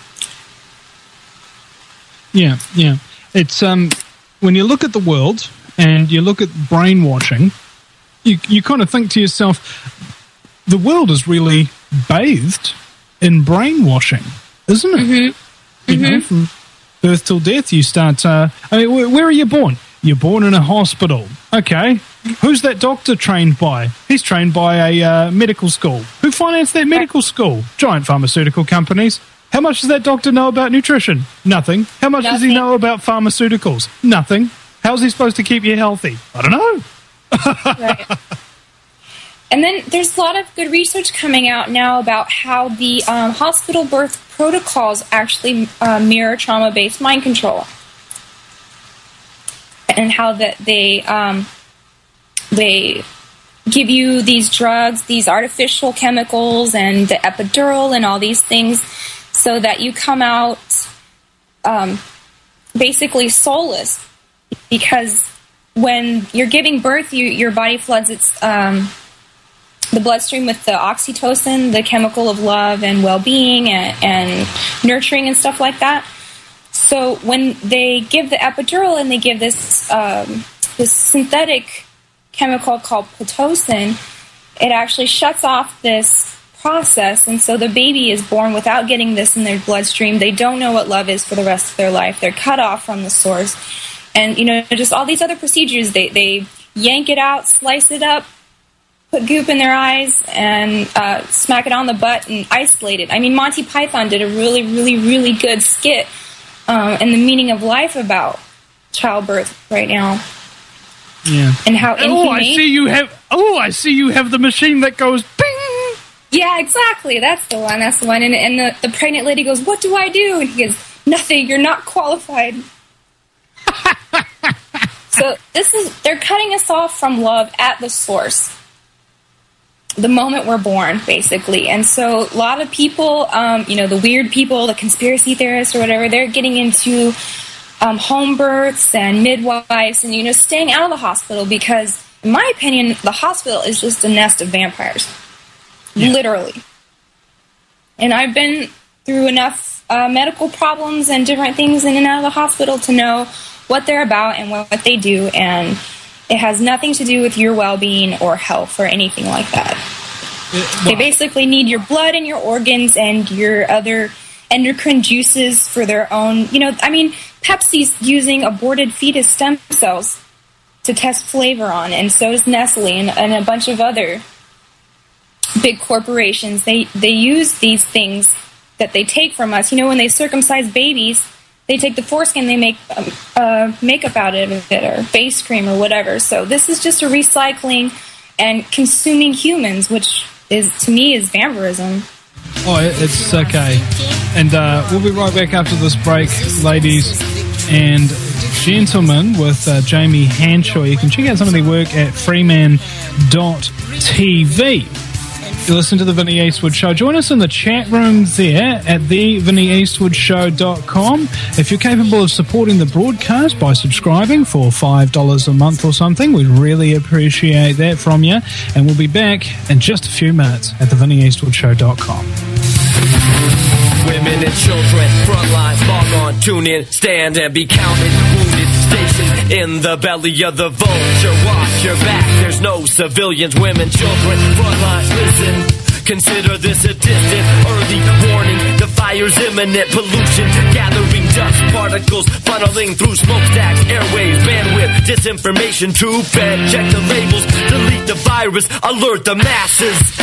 Yeah. It's when you look at the world and you look at brainwashing, you kind of think to yourself, the world is really bathed in brainwashing, isn't it? You know, from birth till death, you start. Where are you born? You're born in a hospital. Okay. Who's that doctor trained by? He's trained by a medical school. Who financed that medical school? Giant pharmaceutical companies. How much does that doctor know about nutrition? Nothing. How much does he know about pharmaceuticals? Nothing. How's he supposed to keep you healthy? I don't know. Right. And then there's a lot of good research coming out now about how the hospital birth protocols actually mirror trauma-based mind control, and how that they give you these drugs, these artificial chemicals, and the epidural, and all these things, so that you come out basically soulless. Because when you're giving birth, your body floods its the bloodstream with the oxytocin, the chemical of love and well-being and nurturing and stuff like that. So when they give the epidural and they give this synthetic chemical called Pitocin, it actually shuts off this process, and so the baby is born without getting this in their bloodstream. They don't know what love is for the rest of their life. They're cut off from the source. And, just all these other procedures, they yank it out, slice it up, put goop in their eyes, and smack it on the butt and isolate it. I mean, Monty Python did a really, really, really good skit and the meaning of life about childbirth right now. Yeah. And how inhumane. I see you have the machine that goes bing. Yeah, exactly. That's the one. And the pregnant lady goes, "What do I do?" And he goes, "Nothing. You're not qualified." So they're cutting us off from love at the source, the moment we're born, basically. And so a lot of people, the weird people, the conspiracy theorists or whatever, they're getting into home births and midwives and, staying out of the hospital, because, in my opinion, the hospital is just a nest of vampires. Yeah. Literally. And I've been through enough medical problems and different things in and out of the hospital to know what they're about and what they do, and it has nothing to do with your well-being or health or anything like that. They basically need your blood and your organs and your other endocrine juices for their own, Pepsi's using aborted fetus stem cells to test flavor on, and so is Nestle and a bunch of other big corporations. They use these things that they take from us. When they circumcise babies, they take the foreskin, they make makeup out of it, or face cream or whatever. So this is just a recycling and consuming humans, which to me is vampirism. Oh, it's okay. And we'll be right back after this break, ladies and gentlemen, with Jamie Hanshaw. You can check out some of their work at freeman.tv. You listen to the Vinnie Eastwood Show. Join us in the chat room there at thevinnieeastwoodshow.com. If you're capable of supporting the broadcast by subscribing for $5 a month or something, we'd really appreciate that from you. And we'll be back in just a few minutes at thevinnieeastwoodshow.com. Women and children, front lines, log on, tune in, stand and be counted. Wounded, stationed in the belly of the vulture. Watch your back, there's no civilians. Women, children, front lines, listen. Consider this a distant, early warning. The fire's imminent, pollution, gathering dust particles, funneling through smokestacks, airwaves, bandwidth, disinformation, tube fed. Check the labels, delete the virus, alert the masses.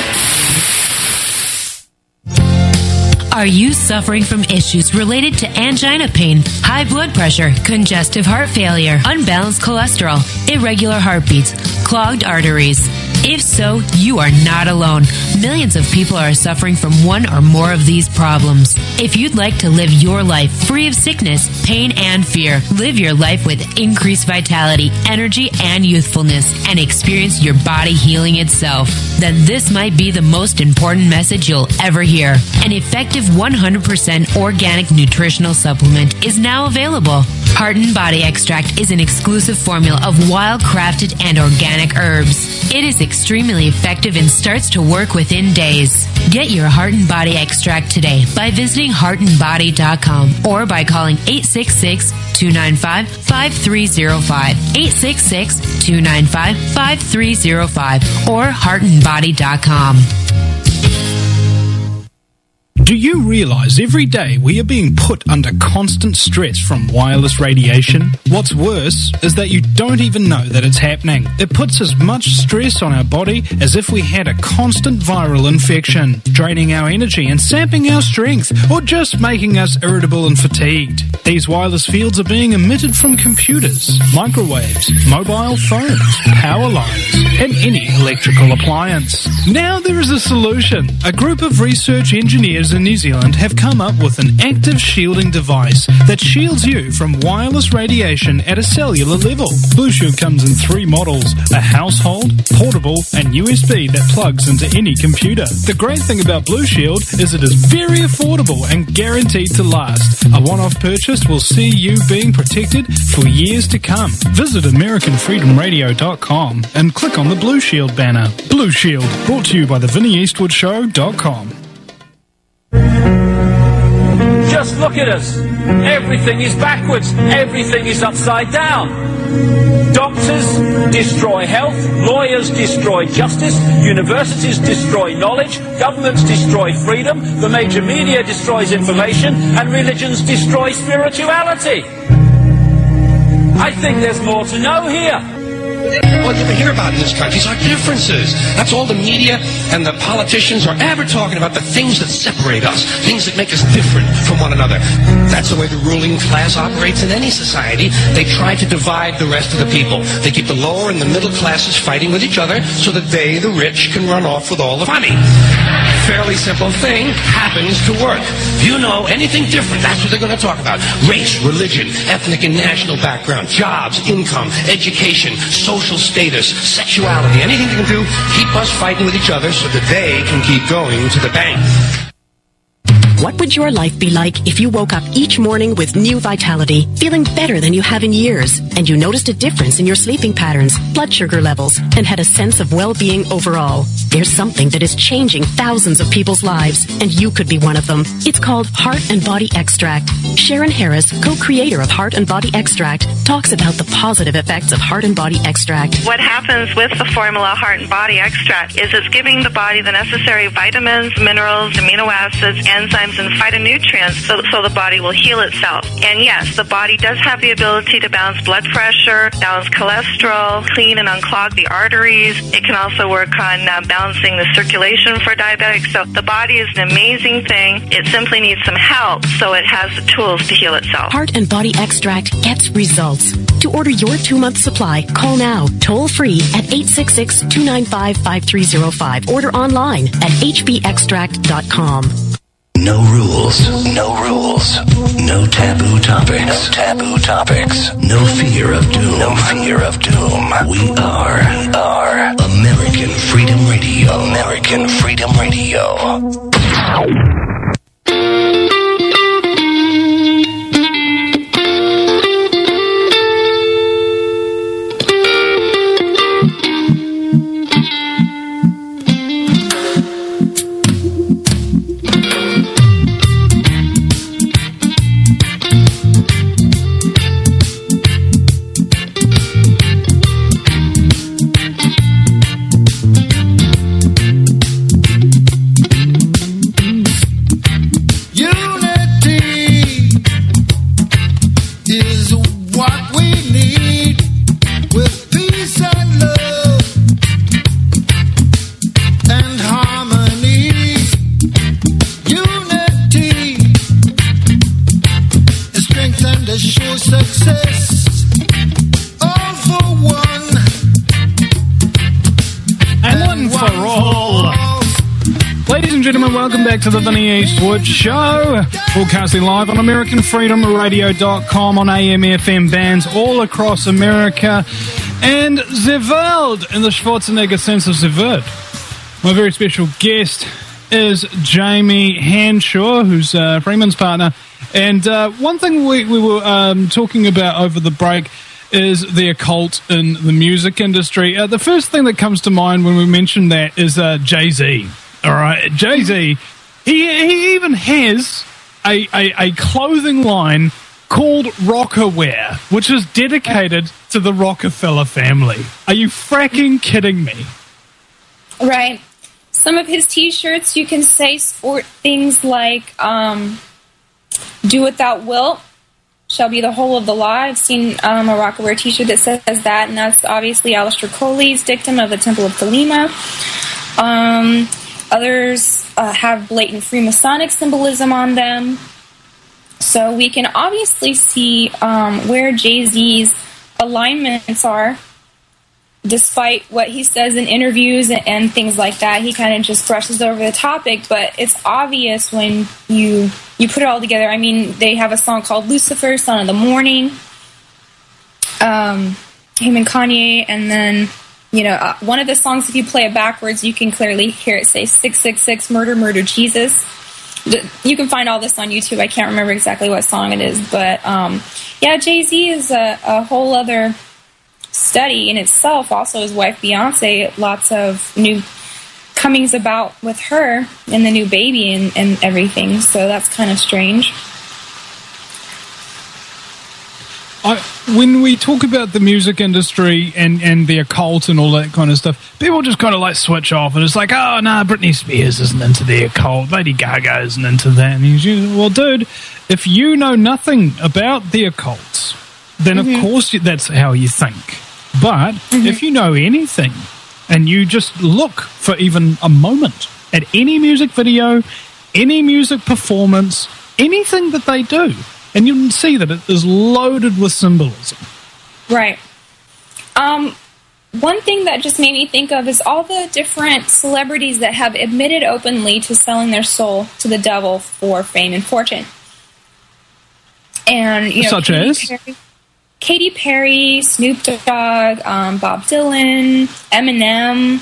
Are you suffering from issues related to angina pain, high blood pressure, congestive heart failure, unbalanced cholesterol, irregular heartbeats, clogged arteries? If so, you are not alone. Millions of people are suffering from one or more of these problems. If you'd like to live your life free of sickness, pain, and fear, live your life with increased vitality, energy, and youthfulness, and experience your body healing itself, then this might be the most important message you'll ever hear. An effective 100% organic nutritional supplement is now available. Heart and Body Extract is an exclusive formula of wild-crafted and organic herbs. It is extremely effective and starts to work within days. Get your Heart and Body Extract today by visiting heartandbody.com or by calling 866-295-5305, 866-295-5305, or heartandbody.com. Do you realize every day we are being put under constant stress from wireless radiation? What's worse is that you don't even know that it's happening. It puts as much stress on our body as if we had a constant viral infection, draining our energy and sapping our strength, or just making us irritable and fatigued. These wireless fields are being emitted from computers, microwaves, mobile phones, power lines, and any electrical appliance. Now there is a solution. A group of research engineers in New Zealand have come up with an active shielding device that shields you from wireless radiation at a cellular level. Blue Shield comes in 3 models: a household, portable, and USB that plugs into any computer. The great thing about Blue Shield is it is very affordable and guaranteed to last. A one-off purchase will see you being protected for years to come. Visit AmericanFreedomRadio.com and click on the Blue Shield banner. Blue Shield, brought to you by TheVinnieEastwoodShow.com. Just look at us. Everything is backwards. Everything is upside down. Doctors destroy health. Lawyers destroy justice. Universities destroy knowledge. Governments destroy freedom. The major media destroys information. And religions destroy spirituality. I think there's more to know here. All you ever hear about in this country is our differences. That's all the media and the politicians are ever talking about, the things that separate us, things that make us different from one another. That's the way the ruling class operates in any society. They try to divide the rest of the people. They keep the lower and the middle classes fighting with each other so that they, the rich, can run off with all the money. Fairly simple thing happens to work. If you know anything different, that's what they're going to talk about. Race, religion, ethnic and national background, jobs, income, education, social status, sexuality, anything they can do, keep us fighting with each other so that they can keep going to the bank. What would your life be like if you woke up each morning with new vitality, feeling better than you have in years, and you noticed a difference in your sleeping patterns, blood sugar levels, and had a sense of well-being overall? There's something that is changing thousands of people's lives, and you could be one of them. It's called Heart and Body Extract. Sharon Harris, co-creator of Heart and Body Extract, talks about the positive effects of Heart and Body Extract. What happens with the formula Heart and Body Extract is it's giving the body the necessary vitamins, minerals, amino acids, enzymes, and phytonutrients so the body will heal itself. And yes, the body does have the ability to balance blood pressure, balance cholesterol, clean and unclog the arteries. It can also work on balancing the circulation for diabetics. So the body is an amazing thing. It simply needs some help so it has the tools to heal itself. Heart and Body Extract gets results. To order your 2-month supply, call now, toll free at 866-295-5305. Order online at hbextract.com. No rules, no rules, no taboo topics, no taboo topics, no fear of doom, no fear of doom. We are American American Freedom Radio. American Freedom Radio. Welcome back to the Vinny Eastwood Show, broadcasting live on AmericanFreedomRadio.com on AM, FM bands all across America, and Zewald in the Schwarzenegger sense of Zewald. My very special guest is Jamie Hanshaw, who's Freeman's partner, and one thing we were talking about over the break is the occult in the music industry. The first thing that comes to mind when we mention that is Jay-Z. All right, Jay-Z, he even has a clothing line called Rockawear, which is dedicated to the Rockefeller family. Are you fracking kidding me? Right. Some of his T-shirts, you can say, sport things like "Do Without Wilt shall be the whole of the law." I've seen a Rockawear T-shirt that says that, and that's obviously Aleister Crowley's dictum of the Temple of Thelema. Others have blatant Freemasonic symbolism on them. So we can obviously see where Jay-Z's alignments are, despite what he says in interviews and things like that. He kind of just brushes over the topic, but it's obvious when you put it all together. I mean, they have a song called Lucifer, Son of the Morning, him and Kanye, and then one of the songs, if you play it backwards, you can clearly hear it say 666, murder, murder, Jesus. You can find all this on YouTube. I can't remember exactly what song it is. But, Jay-Z is a whole other study in itself. Also, his wife, Beyonce, lots of new comings about with her and the new baby and everything. So that's kind of strange. When we talk about the music industry and the occult and all that kind of stuff, people just kind of like switch off and it's like, oh, no, Britney Spears isn't into the occult, Lady Gaga isn't into that. And well, dude, if you know nothing about the occult, then of course that's how you think. But if you know anything and you just look for even a moment at any music video, any music performance, anything that they do, and you can see that it is loaded with symbolism. Right. One thing that just made me think of is all the different celebrities that have admitted openly to selling their soul to the devil for fame and fortune. And such as Katy Perry, Snoop Dogg, Bob Dylan, Eminem,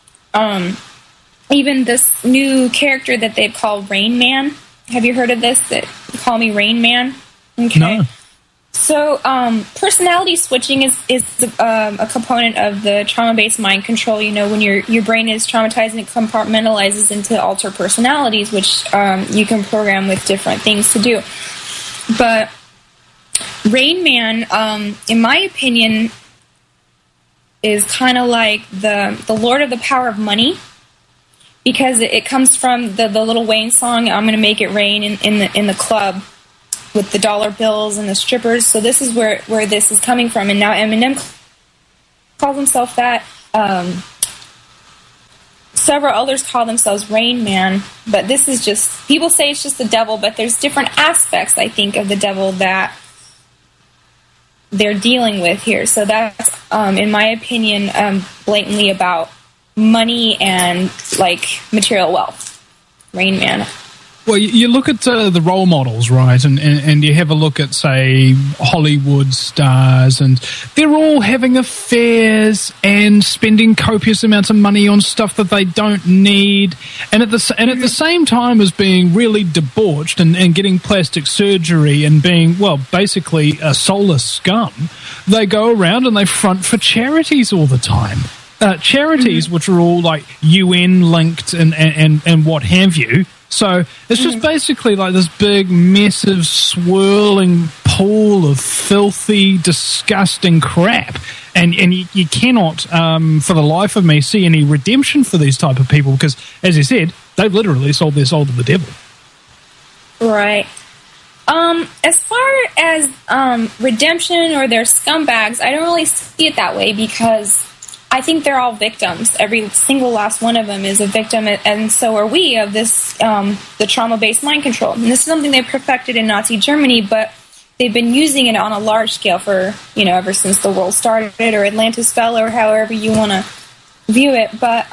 even this new character that they've called Rain Man. Have you heard of this? That call me Rain Man? Okay. No. So, personality switching is a component of the trauma-based mind control. When your brain is traumatized and it compartmentalizes into alter personalities, which you can program with different things to do. But Rain Man, in my opinion, is kind of like the Lord of the Power of Money. Because it comes from the Lil Wayne song, I'm going to make it rain in the club with the dollar bills and the strippers. So this is where this is coming from. And now Eminem calls himself that. Several others call themselves Rain Man. But this is just, people say it's just the devil, but there's different aspects, I think, of the devil that they're dealing with here. So that's, in my opinion, blatantly about money and like material wealth. Rain Man. Well, you look at the role models, right, and you have a look at, say, Hollywood stars, and they're all having affairs and spending copious amounts of money on stuff that they don't need, and at the same time as being really debauched and getting plastic surgery and being, well, basically a soulless scum, they go around and they front for charities all the time. Charities which are all like UN linked and what have you. So it's just basically like this big, massive, swirling pool of filthy, disgusting crap. And you cannot, for the life of me, see any redemption for these type of people because, as you said, they've literally sold their soul to the devil. Right. As far as redemption or they're scumbags, I don't really see it that way because I think they're all victims. Every single last one of them is a victim, and so are we of this, the trauma-based mind control. And this is something they perfected in Nazi Germany, but they've been using it on a large scale for, ever since the world started or Atlantis fell or however you want to view it. But,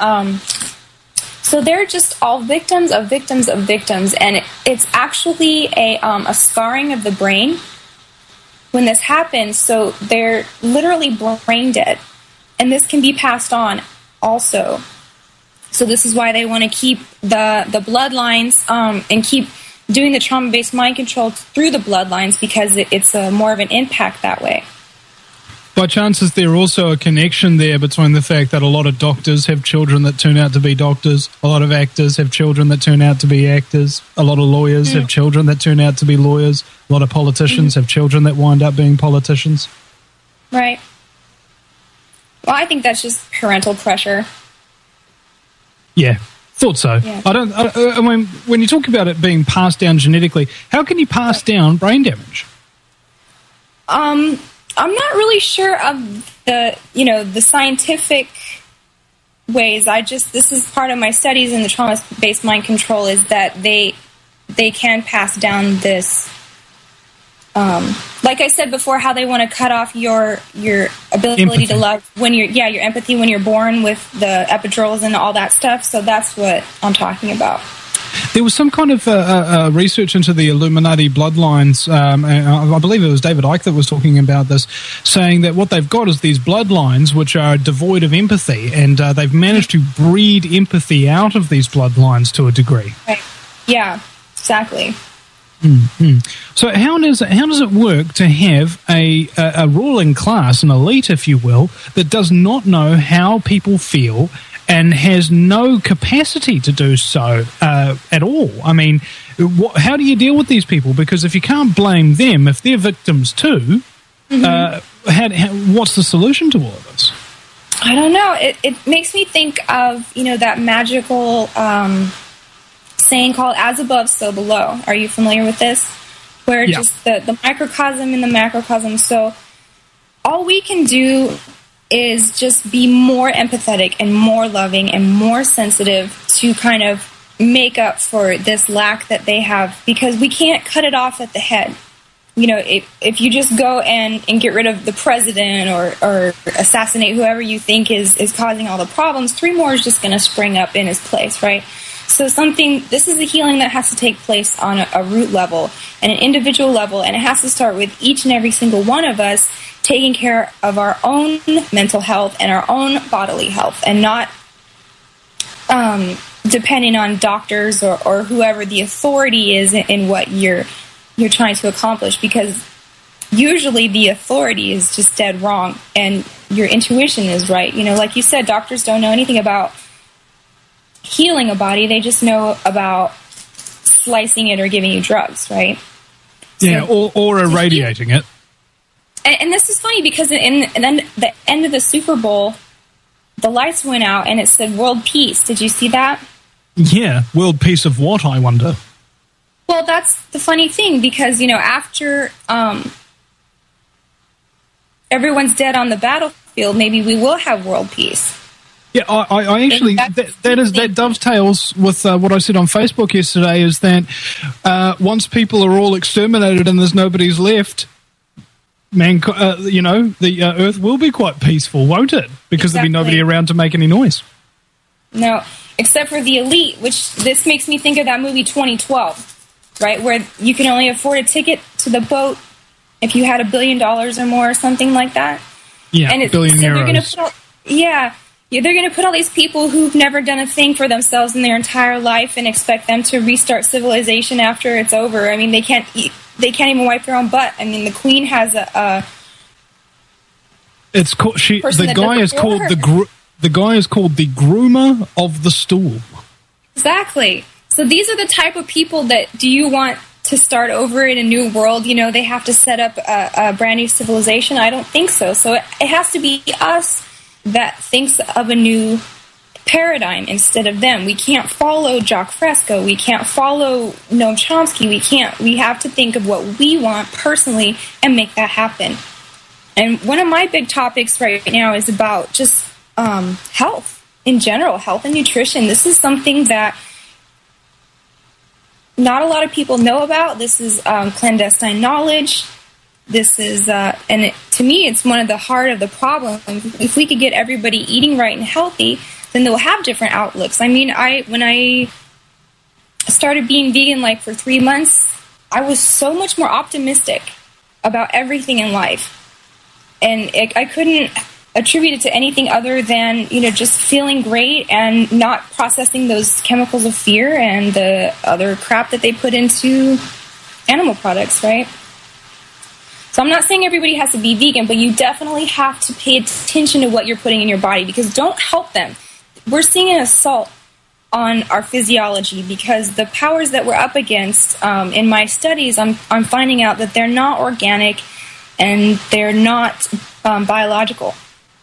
so they're just all victims of victims of victims, and it's actually a scarring of the brain when this happens, so they're literally brain dead. And this can be passed on also. So this is why they want to keep the bloodlines and keep doing the trauma-based mind control through the bloodlines because it's more of an impact that way. By chance, is there also a connection there between the fact that a lot of doctors have children that turn out to be doctors, a lot of actors have children that turn out to be actors, a lot of lawyers have children that turn out to be lawyers, a lot of politicians have children that wind up being politicians? Right. Well, I think that's just parental pressure. Yeah, thought so. Yeah. I mean, when you talk about it being passed down genetically, how can you pass down brain damage? I'm not really sure of the scientific ways. This is part of my studies in the trauma-based mind control is that they can pass down this. Like I said before, how they want to cut off your ability empathy. To love when your empathy when you're born with the epidurals and all that stuff. So that's what I'm talking about. There was some kind of research into the Illuminati bloodlines. I believe it was David Icke that was talking about this, saying that what they've got is these bloodlines which are devoid of empathy, and they've managed to breed empathy out of these bloodlines to a degree. Right. Yeah, exactly. Mm-hmm. So how does it work to have a ruling class, an elite, if you will, that does not know how people feel and has no capacity to do so at all? I mean, how do you deal with these people? Because if you can't blame them, if they're victims too, what's the solution to all of this? I don't know. It makes me think of that magical saying called "as above, so below." Are you familiar with this? Where just the microcosm and the macrocosm. So all we can do is just be more empathetic and more loving and more sensitive to kind of make up for this lack that they have, because we can't cut it off at the head. If you just go and get rid of the president or assassinate whoever you think is causing all the problems, 3 more is just going to spring up in his place, right? So this is a healing that has to take place on a root level and an individual level, and it has to start with each and every single one of us taking care of our own mental health and our own bodily health, and not depending on doctors or whoever the authority is in what you're trying to accomplish, because usually the authority is just dead wrong and your intuition is right. Like you said, doctors don't know anything about healing a body. They just know about slicing it or giving you drugs, right? Yeah, or irradiating it. And this is funny because in the end of the Super Bowl, the lights went out and it said world peace. Did you see that? Yeah, world peace of what, I wonder? Well, that's the funny thing, because, after everyone's dead on the battlefield, maybe we will have world peace. Yeah, I actually, that dovetails with what I said on Facebook yesterday, is that once people are all exterminated and there's nobody's left, the Earth will be quite peaceful, won't it? Because there'll be nobody around to make any noise. No, except for the elite, which this makes me think of that movie 2012, right, where you can only afford a ticket to the boat if you had $1 billion or more or something like that. Yeah, and billion so euros. They're going to put all these people who've never done a thing for themselves in their entire life and expect them to restart civilization after it's over. I mean, they can't even wipe their own butt. I mean, the Queen has It's called the guy is called the groomer of the stool. Exactly. So these are the type of people that do you want to start over in a new world? You know, they have to set up a brand new civilization. I don't think so. So it has to be us that thinks of a new paradigm instead of them. We can't follow Jacques Fresco. We can't follow Noam Chomsky. We have to think of what we want personally and make that happen. And one of my big topics right now is about just health in general, health and nutrition. This is something that not a lot of people know about. This is clandestine knowledge. This is, to me, it's one of the heart of the problem. If we could get everybody eating right and healthy, then they'll have different outlooks. I mean, when I started being vegan, like for 3 months, I was so much more optimistic about everything in life, and I couldn't attribute it to anything other than, you know, just feeling great and not processing those chemicals of fear and the other crap that they put into animal products, right? So I'm not saying everybody has to be vegan, but you definitely have to pay attention to what you're putting in your body, because don't help them. We're seeing an assault on our physiology because the powers that we're up against, in my studies, I'm finding out that they're not organic and they're not biological.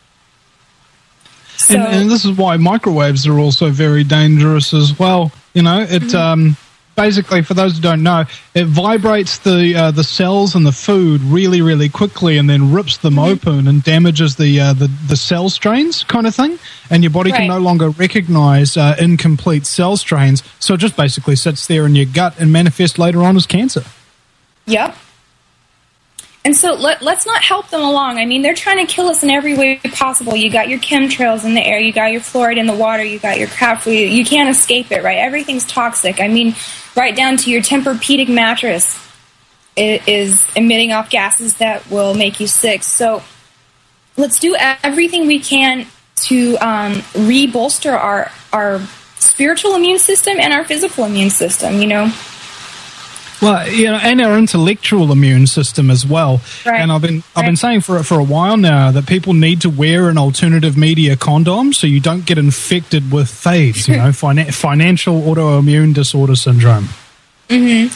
So, and this is why microwaves are also very dangerous as well. You know, it basically, for those who don't know, it vibrates the cells in the food really, really quickly, and then rips them open and damages the cell strains, kind of thing. And your body can no longer recognize incomplete cell strains, so it just basically sits there in your gut and manifests later on as cancer. Yep. And so let's not help them along. I mean, they're trying to kill us in every way possible. You got your chemtrails in the air. You got your fluoride in the water. You got your crap food. You can't escape it, right? Everything's toxic. I mean, right down to your Tempur-Pedic mattress is emitting off gases that will make you sick. So let's do everything we can to re-bolster our spiritual immune system and our physical immune system, you know? Well, you know, and our intellectual immune system as well. Right. And I've been saying for a while now that people need to wear an alternative media condom so you don't get infected with FADS, you know, financial autoimmune disorder syndrome. Mm-hmm.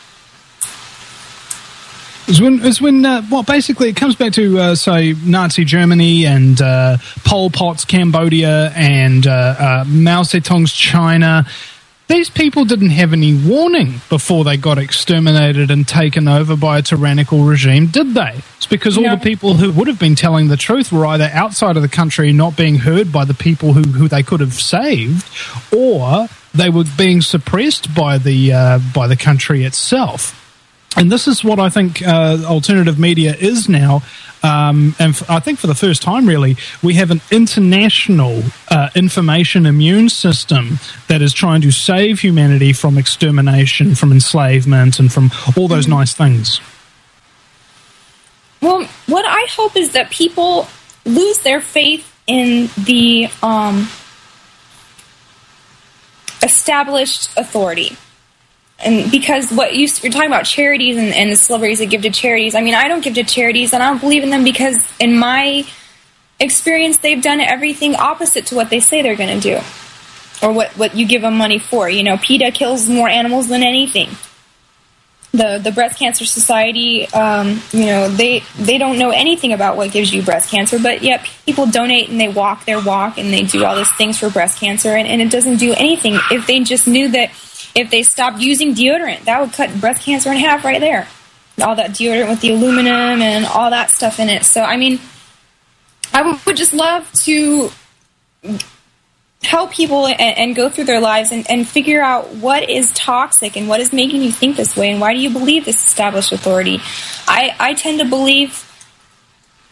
Basically it comes back to, say, Nazi Germany and Pol Pot's Cambodia and Mao Zedong's China. These people didn't have any warning before they got exterminated and taken over by a tyrannical regime, did they? It's because all the people who would have been telling the truth were either outside of the country, not being heard by the people who they could have saved, or they were being suppressed by the country itself. And this is what I think alternative media is now. I think for the first time, really, we have an international information immune system that is trying to save humanity from extermination, from enslavement, and from all those nice things. Well, what I hope is that people lose their faith in the established authority. And because you're talking about charities and the celebrities that give to charities. I mean, I don't give to charities, and I don't believe in them because, in my experience, they've done everything opposite to what they say they're going to do, or what you give them money for. You know, PETA kills more animals than anything. The Breast Cancer Society, you know, they don't know anything about what gives you breast cancer, but yet people donate and they walk their walk and they do all these things for breast cancer, and it doesn't do anything. If they just knew that. If they stopped using deodorant, that would cut breast cancer in half right there. All that deodorant with the aluminum and all that stuff in it. So, I mean, I would just love to help people and go through their lives and figure out what is toxic and what is making you think this way and why do you believe this established authority. I tend to believe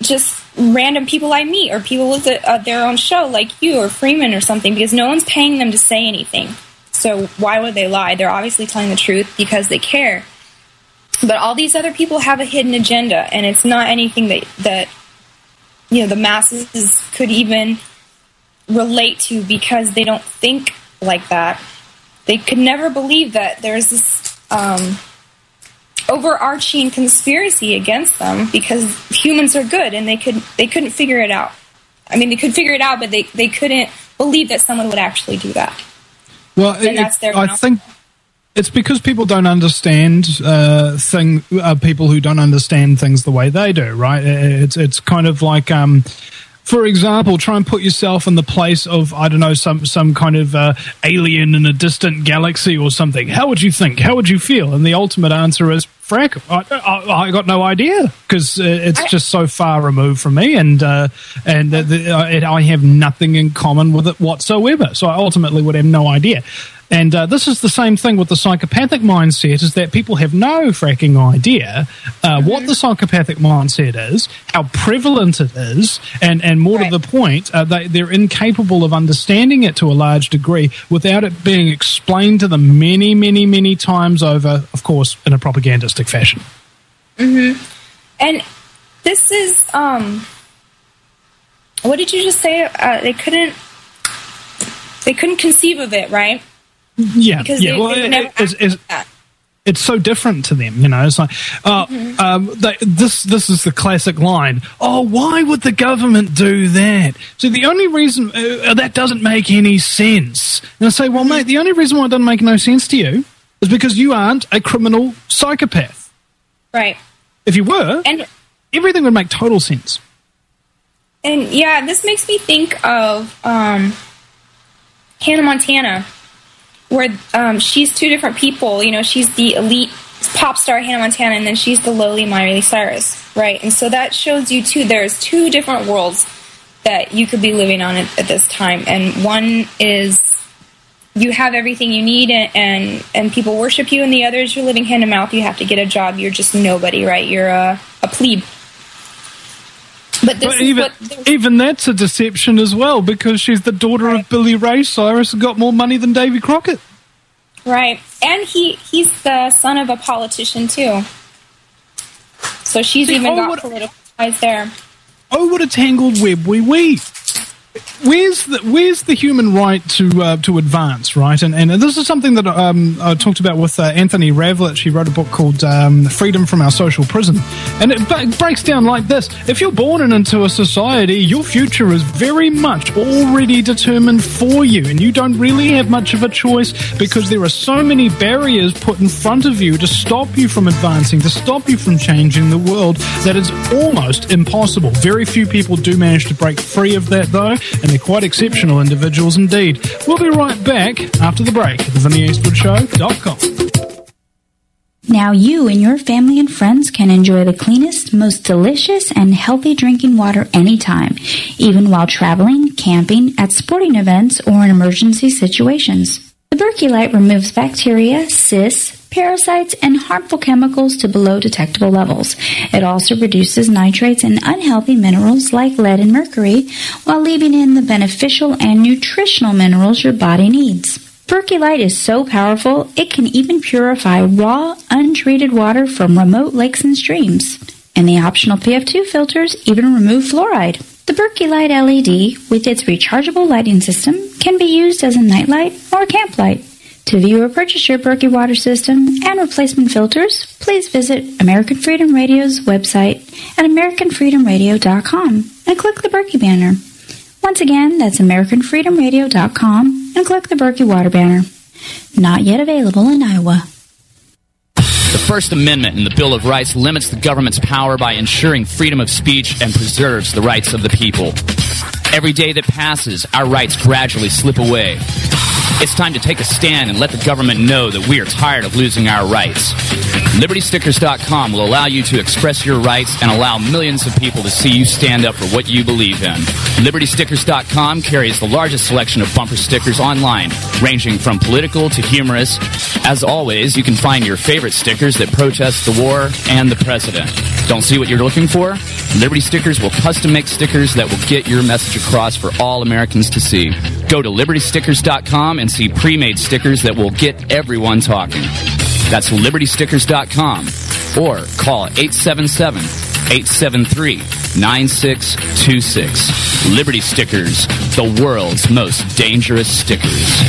just random people I meet or people with their own show like you or Freeman or something, because no one's paying them to say anything. So why would they lie? They're obviously telling the truth because they care. But all these other people have a hidden agenda, and it's not anything that the masses could even relate to because they don't think like that. They could never believe that there's this overarching conspiracy against them because humans are good, and they couldn't figure it out. I mean, they could figure it out, but they couldn't believe that someone would actually do that. Well, I think it's because people don't understand people who don't understand things the way they do, right? It's kind of like, for example, try and put yourself in the place of, I don't know, some kind of alien in a distant galaxy or something. How would you think? How would you feel? And the ultimate answer is, frack, I got no idea, because it's just so far removed from me, and I have nothing in common with it whatsoever. So I ultimately would have no idea. And this is the same thing with the psychopathic mindset, is that people have no fracking idea what the psychopathic mindset is, how prevalent it is, and more to the point, they're incapable of understanding it to a large degree without it being explained to them many, many, many times over, of course, in a propagandistic fashion. Mm-hmm. And this is, what did you just say? They couldn't conceive of it, right? Yeah, because it's so different to them, It's like, this is the classic line. Oh, why would the government do that? So the only reason that doesn't make any sense. And I say, well, mate, the only reason why it doesn't make no sense to you is because you aren't a criminal psychopath. Right. If you were, everything would make total sense. And yeah, this makes me think of Hannah Montana, where she's two different people. She's the elite pop star Hannah Montana, and then she's the lowly Miley Cyrus, right? And so that shows you too, there's two different worlds that you could be living on at this time. And one is you have everything you need, and people worship you, and the other is you're living hand to mouth. You have to get a job. You're just nobody, right? You're a plebe. But even that's a deception as well, because she's the daughter of Billy Ray Cyrus and got more money than Davy Crockett. Right. And he's the son of a politician, too. So she's got political ties there. Oh, what a tangled web we weave. Where's the human right to advance, right? And this is something that I talked about with Anthony Ravlich. He wrote a book called Freedom from Our Social Prison. And it breaks down like this. If you're born into a society, your future is very much already determined for you, and you don't really have much of a choice, because there are so many barriers put in front of you to stop you from advancing, to stop you from changing the world, that is almost impossible. Very few people do manage to break free of that, though, and they're quite exceptional individuals indeed. We'll be right back after the break at theVinnieEastwoodShow.com. Now you and your family and friends can enjoy the cleanest, most delicious, and healthy drinking water anytime, even while traveling, camping, at sporting events, or in emergency situations. The Berkey Light removes bacteria, cysts, parasites, and harmful chemicals to below detectable levels. It also reduces nitrates and unhealthy minerals like lead and mercury, while leaving in the beneficial and nutritional minerals your body needs. Berkey Light is so powerful, it can even purify raw, untreated water from remote lakes and streams. And the optional PF2 filters even remove fluoride. The Berkey Light LED, with its rechargeable lighting system, can be used as a nightlight or a camp light. To view or purchase your Berkey water system and replacement filters, please visit American Freedom Radio's website at AmericanFreedomRadio.com and click the Berkey banner. Once again, that's AmericanFreedomRadio.com and click the Berkey water banner. Not yet available in Iowa. The First Amendment in the Bill of Rights limits the government's power by ensuring freedom of speech and preserves the rights of the people. Every day that passes, our rights gradually slip away. It's time to take a stand and let the government know that we are tired of losing our rights. LibertyStickers.com will allow you to express your rights and allow millions of people to see you stand up for what you believe in. LibertyStickers.com carries the largest selection of bumper stickers online, ranging from political to humorous. As always, you can find your favorite stickers that protest the war and the president. Don't see what you're looking for? Liberty Stickers will custom make stickers that will get your message across for all Americans to see. Go to LibertyStickers.com and see pre-made stickers that will get everyone talking. That's LibertyStickers.com or call 877-873-9626. Liberty Stickers, the world's most dangerous stickers.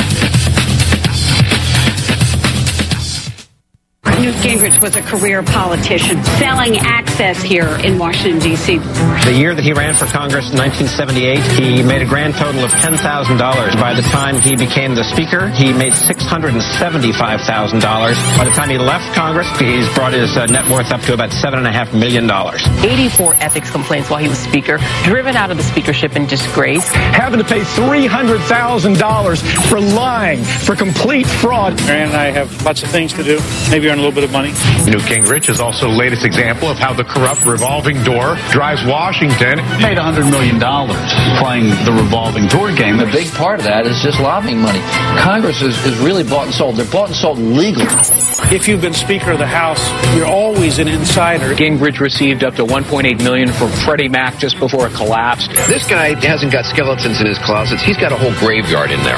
Newt Gingrich was a career politician selling access here in Washington, D.C. The year that he ran for Congress in 1978, he made a grand total of $10,000. By the time he became the Speaker, he made $675,000. By the time he left Congress, he's brought his net worth up to about $7.5 million. 84 ethics complaints while he was Speaker, driven out of the speakership in disgrace. Having to pay $300,000 for lying, for complete fraud. Marianne and I have lots of things to do. Maybe earn a little bit of money. Newt Gingrich is also the latest example of how the corrupt revolving door drives Washington. Paid $100 million playing the revolving door game. A big part of that is just lobbying money. Congress is really bought and sold. They're bought and sold legally. If you've been Speaker of the House, you're always an insider. Gingrich received up to $1.8 million from Freddie Mac just before it collapsed. This guy hasn't got skeletons in his closets. He's got a whole graveyard in there.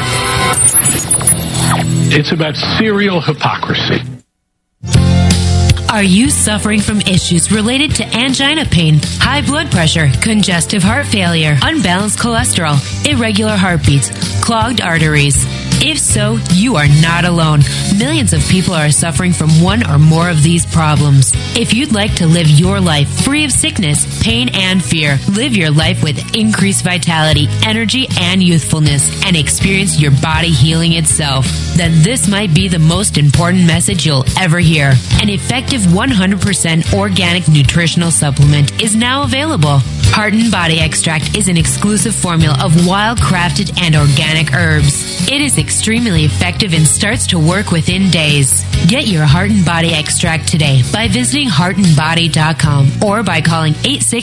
It's about serial hypocrisy. Are you suffering from issues related to angina pain, high blood pressure, congestive heart failure, unbalanced cholesterol, irregular heartbeats, clogged arteries? If so, you are not alone. Millions of people are suffering from one or more of these problems. If you'd like to live your life free of sickness, pain, and fear, live your life with increased vitality, energy, and youthfulness, and experience your body healing itself, then this might be the most important message you'll ever hear. An effective 100% organic nutritional supplement is now available. Heart and Body Extract is an exclusive formula of wild-crafted and organic herbs. It is extremely effective and starts to work within days. Get your Heart and Body Extract today by visiting heartandbody.com or by calling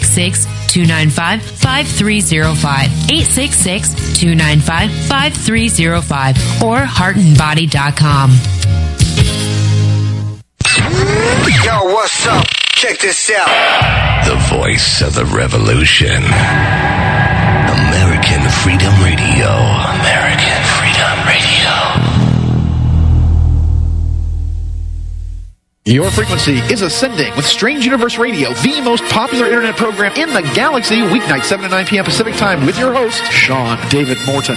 866-295-5305, 866-295-5305, or heartandbody.com. Yo, what's up? Check this out. The voice of the revolution. American Freedom Radio. American Freedom Radio. Your frequency is ascending with Strange Universe Radio, the most popular internet program in the galaxy, weeknight 7 to 9 p.m. Pacific Time with your host, Sean David Morton.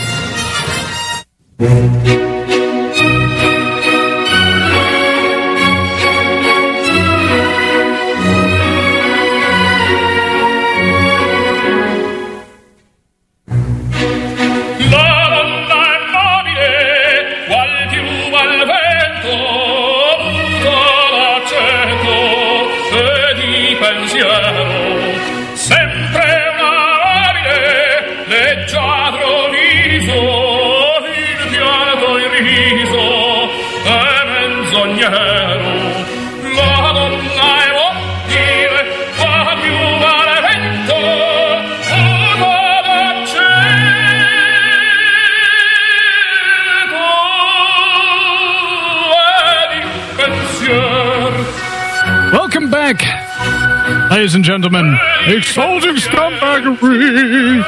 Welcome back, ladies and gentlemen. Exalting Scumbaggery.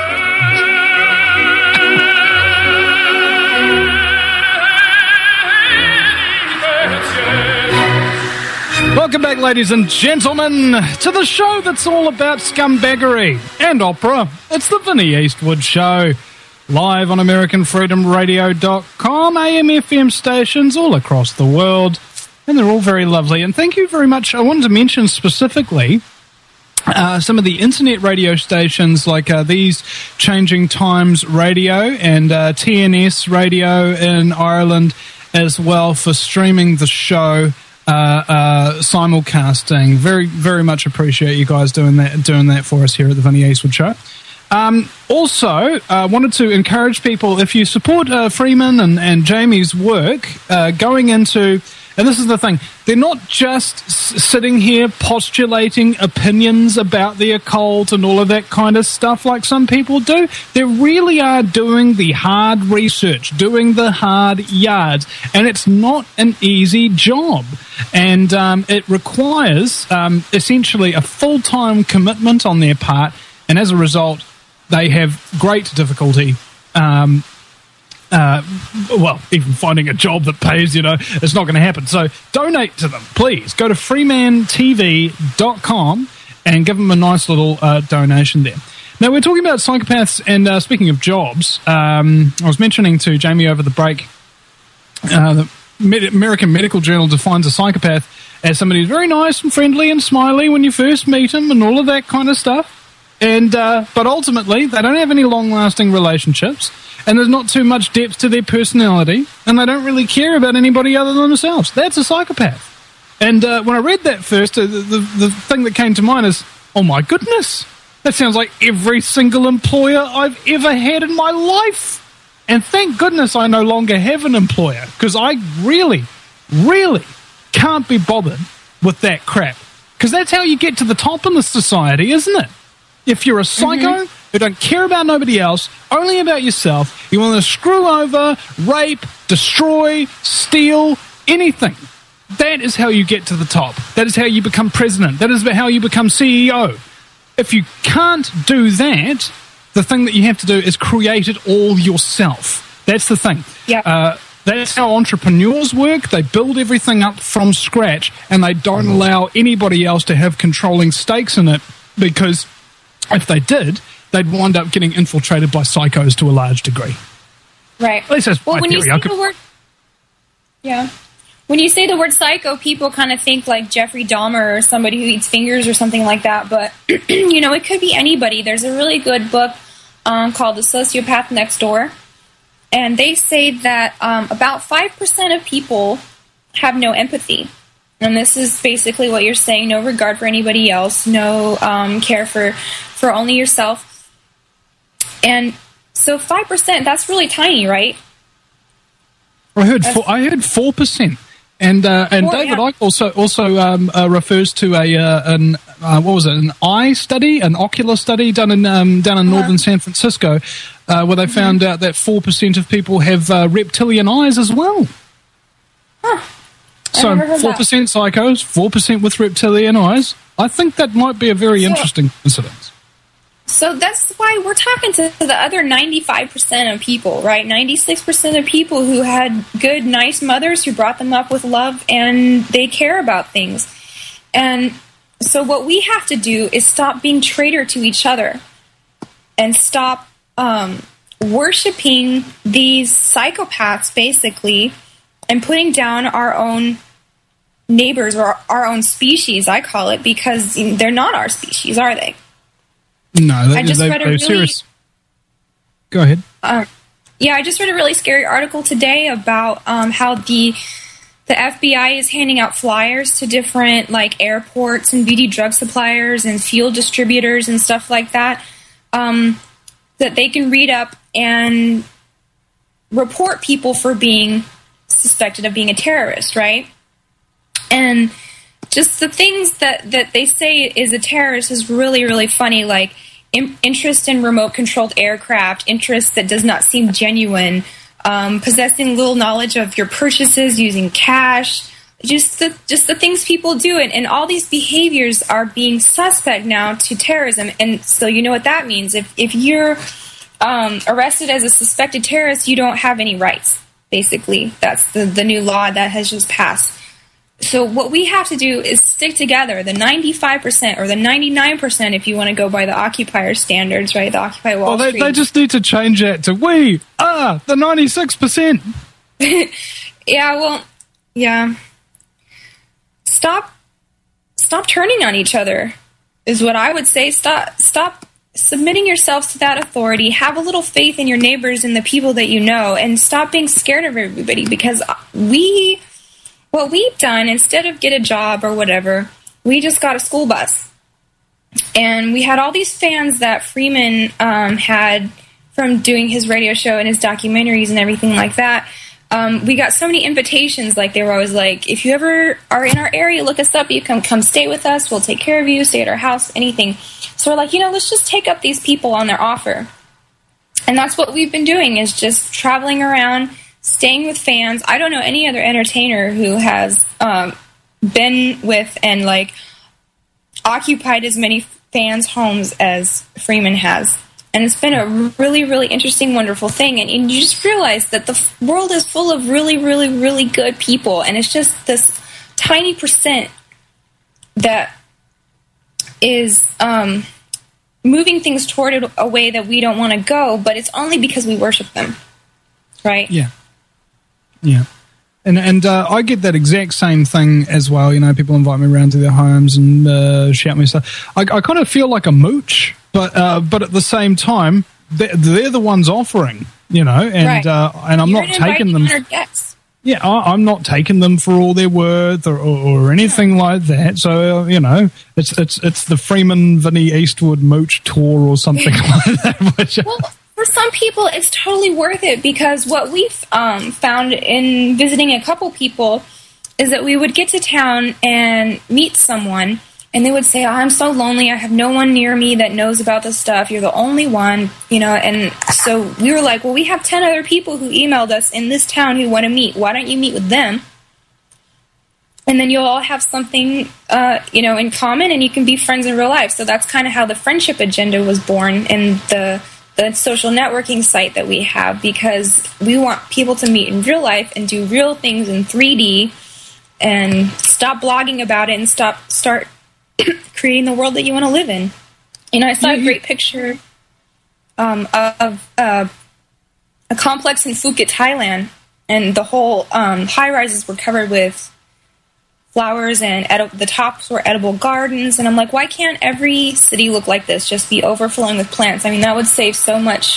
Welcome back, ladies and gentlemen, to the show that's all about scumbaggery and opera. It's the Vinnie Eastwood Show, live on AmericanFreedomRadio.com, AM, FM stations all across the world, and they're all very lovely. And thank you very much. I wanted to mention specifically some of the internet radio stations like these Changing Times Radio and TNS Radio in Ireland as well for streaming the show. Simulcasting. Very, very much appreciate you guys doing that for us here at the Vinnie Eastwood Show. Also, wanted to encourage people, if you support Freeman and Jamie's work, going into, and this is the thing, they're not just sitting here postulating opinions about the occult and all of that kind of stuff like some people do. They really are doing the hard research, doing the hard yards, and it's not an easy job. And it requires essentially a full-time commitment on their part, and as a result, they have great difficulty, even finding a job that pays, it's not going to happen. So donate to them, please. Go to freemantv.com and give them a nice little donation there. Now, we're talking about psychopaths, and speaking of jobs, I was mentioning to Jamie over the break, the American Medical Journal defines a psychopath as somebody who's very nice and friendly and smiley when you first meet them and all of that kind of stuff. And but ultimately, they don't have any long-lasting relationships, and there's not too much depth to their personality, and they don't really care about anybody other than themselves. That's a psychopath. And when I read that first, the thing that came to mind is, oh my goodness, that sounds like every single employer I've ever had in my life. And thank goodness I no longer have an employer, because I really, really can't be bothered with that crap. Because that's how you get to the top in this society, isn't it? If you're a psycho who don't care about nobody else, only about yourself, you want to screw over, rape, destroy, steal, anything. That is how you get to the top. That is how you become president. That is how you become CEO. If you can't do that, the thing that you have to do is create it all yourself. That's the thing. Yeah. That's how entrepreneurs work. They build everything up from scratch, and they don't allow anybody else to have controlling stakes in it, because if they did, they'd wind up getting infiltrated by psychos to a large degree. Right. At least that's my when theory. You say the word, when you say the word psycho, people kind of think like Jeffrey Dahmer or somebody who eats fingers or something like that. But it could be anybody. There's a really good book called The Sociopath Next Door, and they say that about 5% of people have no empathy. And this is basically what you're saying: no regard for anybody else, no care for only yourself. And so 5%, that's really tiny, right? I heard 4%, and David Icke also refers to an eye study, an ocular study done in northern San Francisco, where they found out that 4% of people have reptilian eyes as well. Huh. So 4% psychos, 4% with reptilian eyes. I think that might be a very interesting coincidence. So that's why we're talking to the other 95% of people, right? 96% of people who had good, nice mothers who brought them up with love and they care about things. And so what we have to do is stop being traitor to each other and stop worshiping these psychopaths, basically, and putting down our own neighbors or our own species, I call it, because they're not our species, are they? No, they're serious. Go ahead. I just read a really scary article today about how the FBI is handing out flyers to different airports and beauty drug suppliers and fuel distributors and stuff like that, that they can read up and report people for being suspected of being a terrorist, right? And just the things that they say is a terrorist is really, really funny, like interest in remote-controlled aircraft, interest that does not seem genuine, possessing little knowledge of your purchases, using cash, just the things people do. And all these behaviors are being suspect now to terrorism. And so you know what that means. If you're arrested as a suspected terrorist, you don't have any rights, basically. That's the new law that has just passed. So what we have to do is stick together, the 95% or the 99% if you want to go by the occupier standards, right? The Occupy Wall Street. They just need to change that to we are the 96%. Yeah. Stop turning on each other is what I would say. Stop submitting yourselves to that authority. Have a little faith in your neighbors and the people that you know, and stop being scared of everybody, because what we've done, instead of get a job or whatever, we just got a school bus. And we had all these fans that Freeman had from doing his radio show and his documentaries and everything like that. We got so many invitations. Like, they were always like, if you ever are in our area, look us up. You can come stay with us. We'll take care of you. Stay at our house, anything. So we're like, let's just take up these people on their offer. And that's what we've been doing, is just traveling around, staying with fans. I don't know any other entertainer who has been with and, like, occupied as many fans' homes as Freeman has. And it's been a really, really interesting, wonderful thing. And you just realize that the world is full of really, really, really good people. And it's just this tiny percent that is moving things toward a way that we don't want to go. But it's only because we worship them. Right? Yeah. Yeah. And I get that exact same thing as well. People invite me around to their homes and shout me stuff. I kind of feel like a mooch, but at the same time, they're the ones offering, and right. And I'm not taking them. Yeah, I'm not taking them for all they're worth or anything like that. So it's the Freeman Vinnie Eastwood mooch tour or something like that. Well, for some people, it's totally worth it, because what we've found in visiting a couple people is that we would get to town and meet someone, and they would say, I'm so lonely. I have no one near me that knows about this stuff. You're the only one, And so we were like, well, we have 10 other people who emailed us in this town who want to meet. Why don't you meet with them? And then you'll all have something, in common, and you can be friends in real life. So that's kind of how the Friendship Agenda was born, and the social networking site that we have, because we want people to meet in real life and do real things in 3D and stop blogging about it and start creating the world that you want to live in. I saw a great picture of a complex in Phuket, Thailand, and the whole high-rises were covered with flowers, and the tops were edible gardens. And I'm like, why can't every city look like this? Just be overflowing with plants. I mean, that would save so much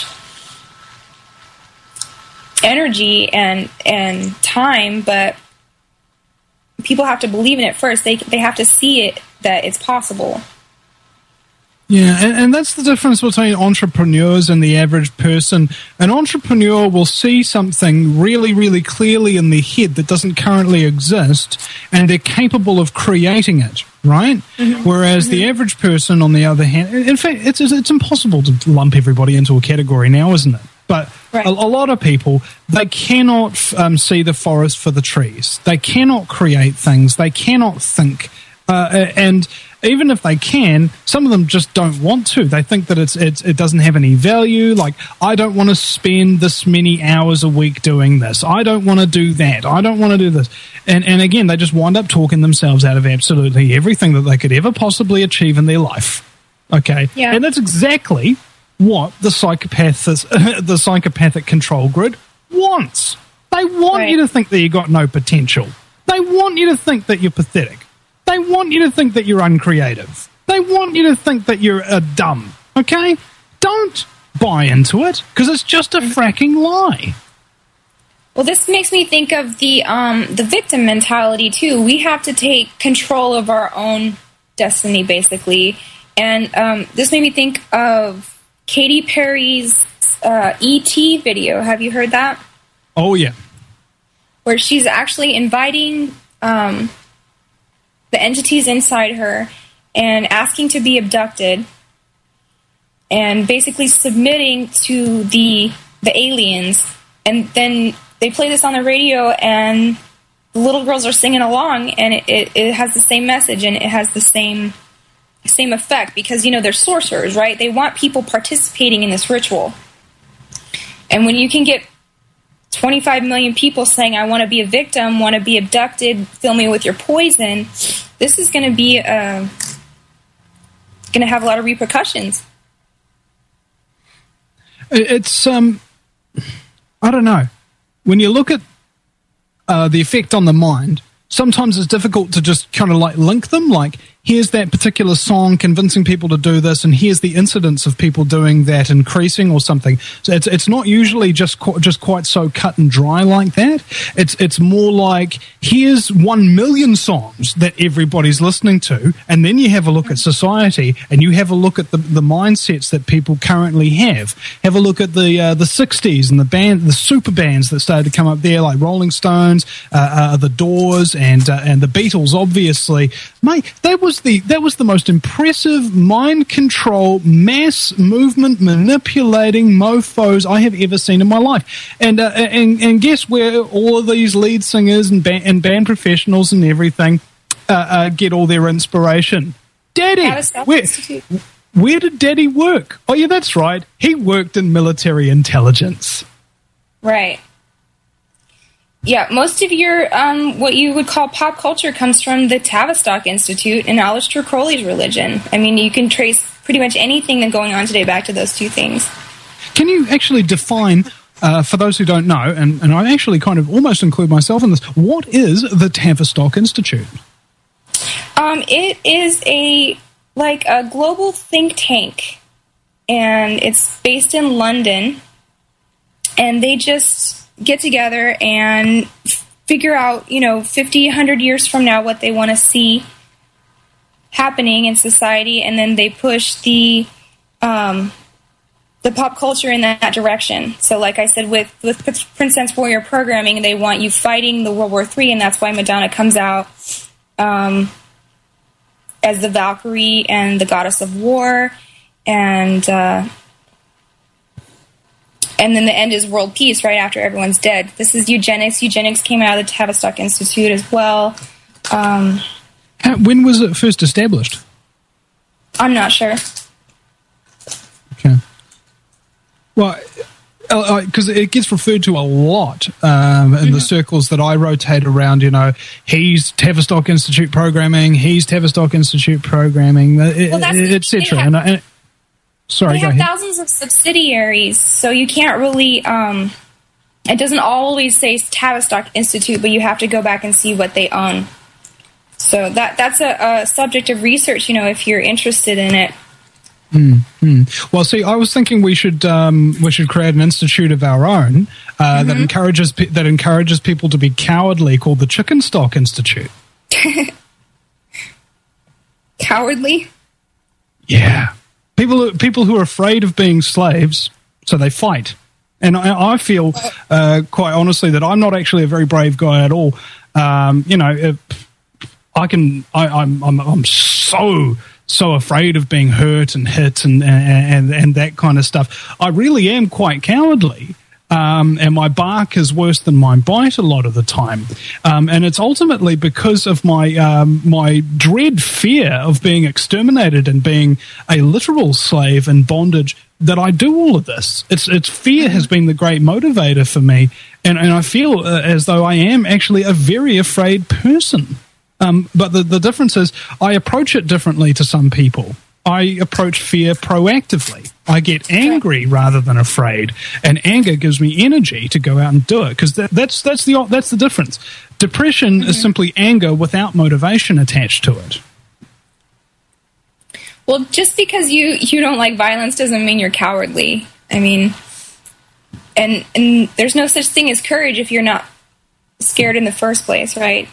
energy and time, but people have to believe in it first. They have to see it, that it's possible. Yeah, and that's the difference between entrepreneurs and the average person. An entrepreneur will see something really, really clearly in their head that doesn't currently exist, and they're capable of creating it, right? Mm-hmm. Whereas the average person, on the other hand, in fact, it's impossible to lump everybody into a category now, isn't it? But right. a lot of people, they cannot see the forest for the trees. They cannot create things. They cannot think. And even if they can, some of them just don't want to. They think that it doesn't have any value. Like, I don't want to spend this many hours a week doing this. I don't want to do that. I don't want to do this. And again, they just wind up talking themselves out of absolutely everything that they could ever possibly achieve in their life. Okay? Yeah. And that's exactly what the psychopathic control grid wants. They want you to think that you got no potential. They want you to think that you're pathetic. They want you to think that you're uncreative. They want you to think that you're dumb. Okay? Don't buy into it, because it's just a fracking lie. Well, this makes me think of the victim mentality, too. We have to take control of our own destiny, basically. And this made me think of Katy Perry's E.T. video. Have you heard that? Oh, yeah. Where she's actually inviting the entities inside her and asking to be abducted, and basically submitting to the aliens. And then they play this on the radio, and the little girls are singing along, and it has the same message, and it has the same effect, because, they're sorcerers, right? They want people participating in this ritual. And when you can get 25 million people saying, I want to be a victim, want to be abducted, fill me with your poison, this is going to be going to have a lot of repercussions. It's, I don't know. When you look at the effect on the mind, sometimes it's difficult to just kind of like link them, like, here's that particular song convincing people to do this, and here's the incidence of people doing that increasing or something. So it's not usually just quite so cut and dry like that. It's more like, here's 1 million songs that everybody's listening to, and then you have a look at society, and you have a look at the mindsets that people currently have. Have a look at the 60s and the super bands that started to come up there, like Rolling Stones, the Doors, and the Beatles, obviously. Mate, that was the most impressive mind control, mass movement manipulating mofos I have ever seen in my life. And guess where all of these lead singers and band professionals and everything get all their inspiration? Daddy! Where did Daddy work? Oh, yeah, that's right. He worked in military intelligence. Right. Yeah, most of your, what you would call pop culture comes from the Tavistock Institute and Aleister Crowley's religion. I mean, you can trace pretty much anything that's going on today back to those two things. Can you actually define, for those who don't know, and I actually kind of almost include myself in this, what is the Tavistock Institute? It is a global think tank, and it's based in London, and they just get together and figure out, 50, 100 years from now what they want to see happening in society, and then they push the pop culture in that direction. So like I said, with Princess Warrior programming, they want you fighting the World War III, and that's why Madonna comes out as the Valkyrie and the goddess of war, and then the end is world peace right after everyone's dead. This is eugenics. Eugenics came out of the Tavistock Institute as well. When was it first established? I'm not sure. Okay. Well, because it gets referred to a lot in the circles that I rotate around, he's Tavistock Institute programming, he's Tavistock Institute programming, etc. Sorry, they have thousands of subsidiaries, so you can't really, it doesn't always say Tavistock Institute, but you have to go back and see what they own. So that's a subject of research, if you're interested in it. Well, see, I was thinking we should create an institute of our own that encourages people to be cowardly, called the Chicken Stock Institute. Cowardly? Yeah. People who are afraid of being slaves, so they fight. And I feel, quite honestly, that I'm not actually a very brave guy at all. I'm so afraid of being hurt and hit and that kind of stuff. I really am quite cowardly. And my bark is worse than my bite a lot of the time. And it's ultimately because of my dread fear of being exterminated and being a literal slave and bondage that I do all of this. It's fear has been the great motivator for me. And I feel as though I am actually a very afraid person. But the difference is I approach it differently to some people. I approach fear proactively. I get angry rather than afraid, and anger gives me energy to go out and do it. Because that's the difference. Depression is simply anger without motivation attached to it. Well, just because you don't like violence doesn't mean you're cowardly. I mean, and there's no such thing as courage if you're not scared in the first place, right?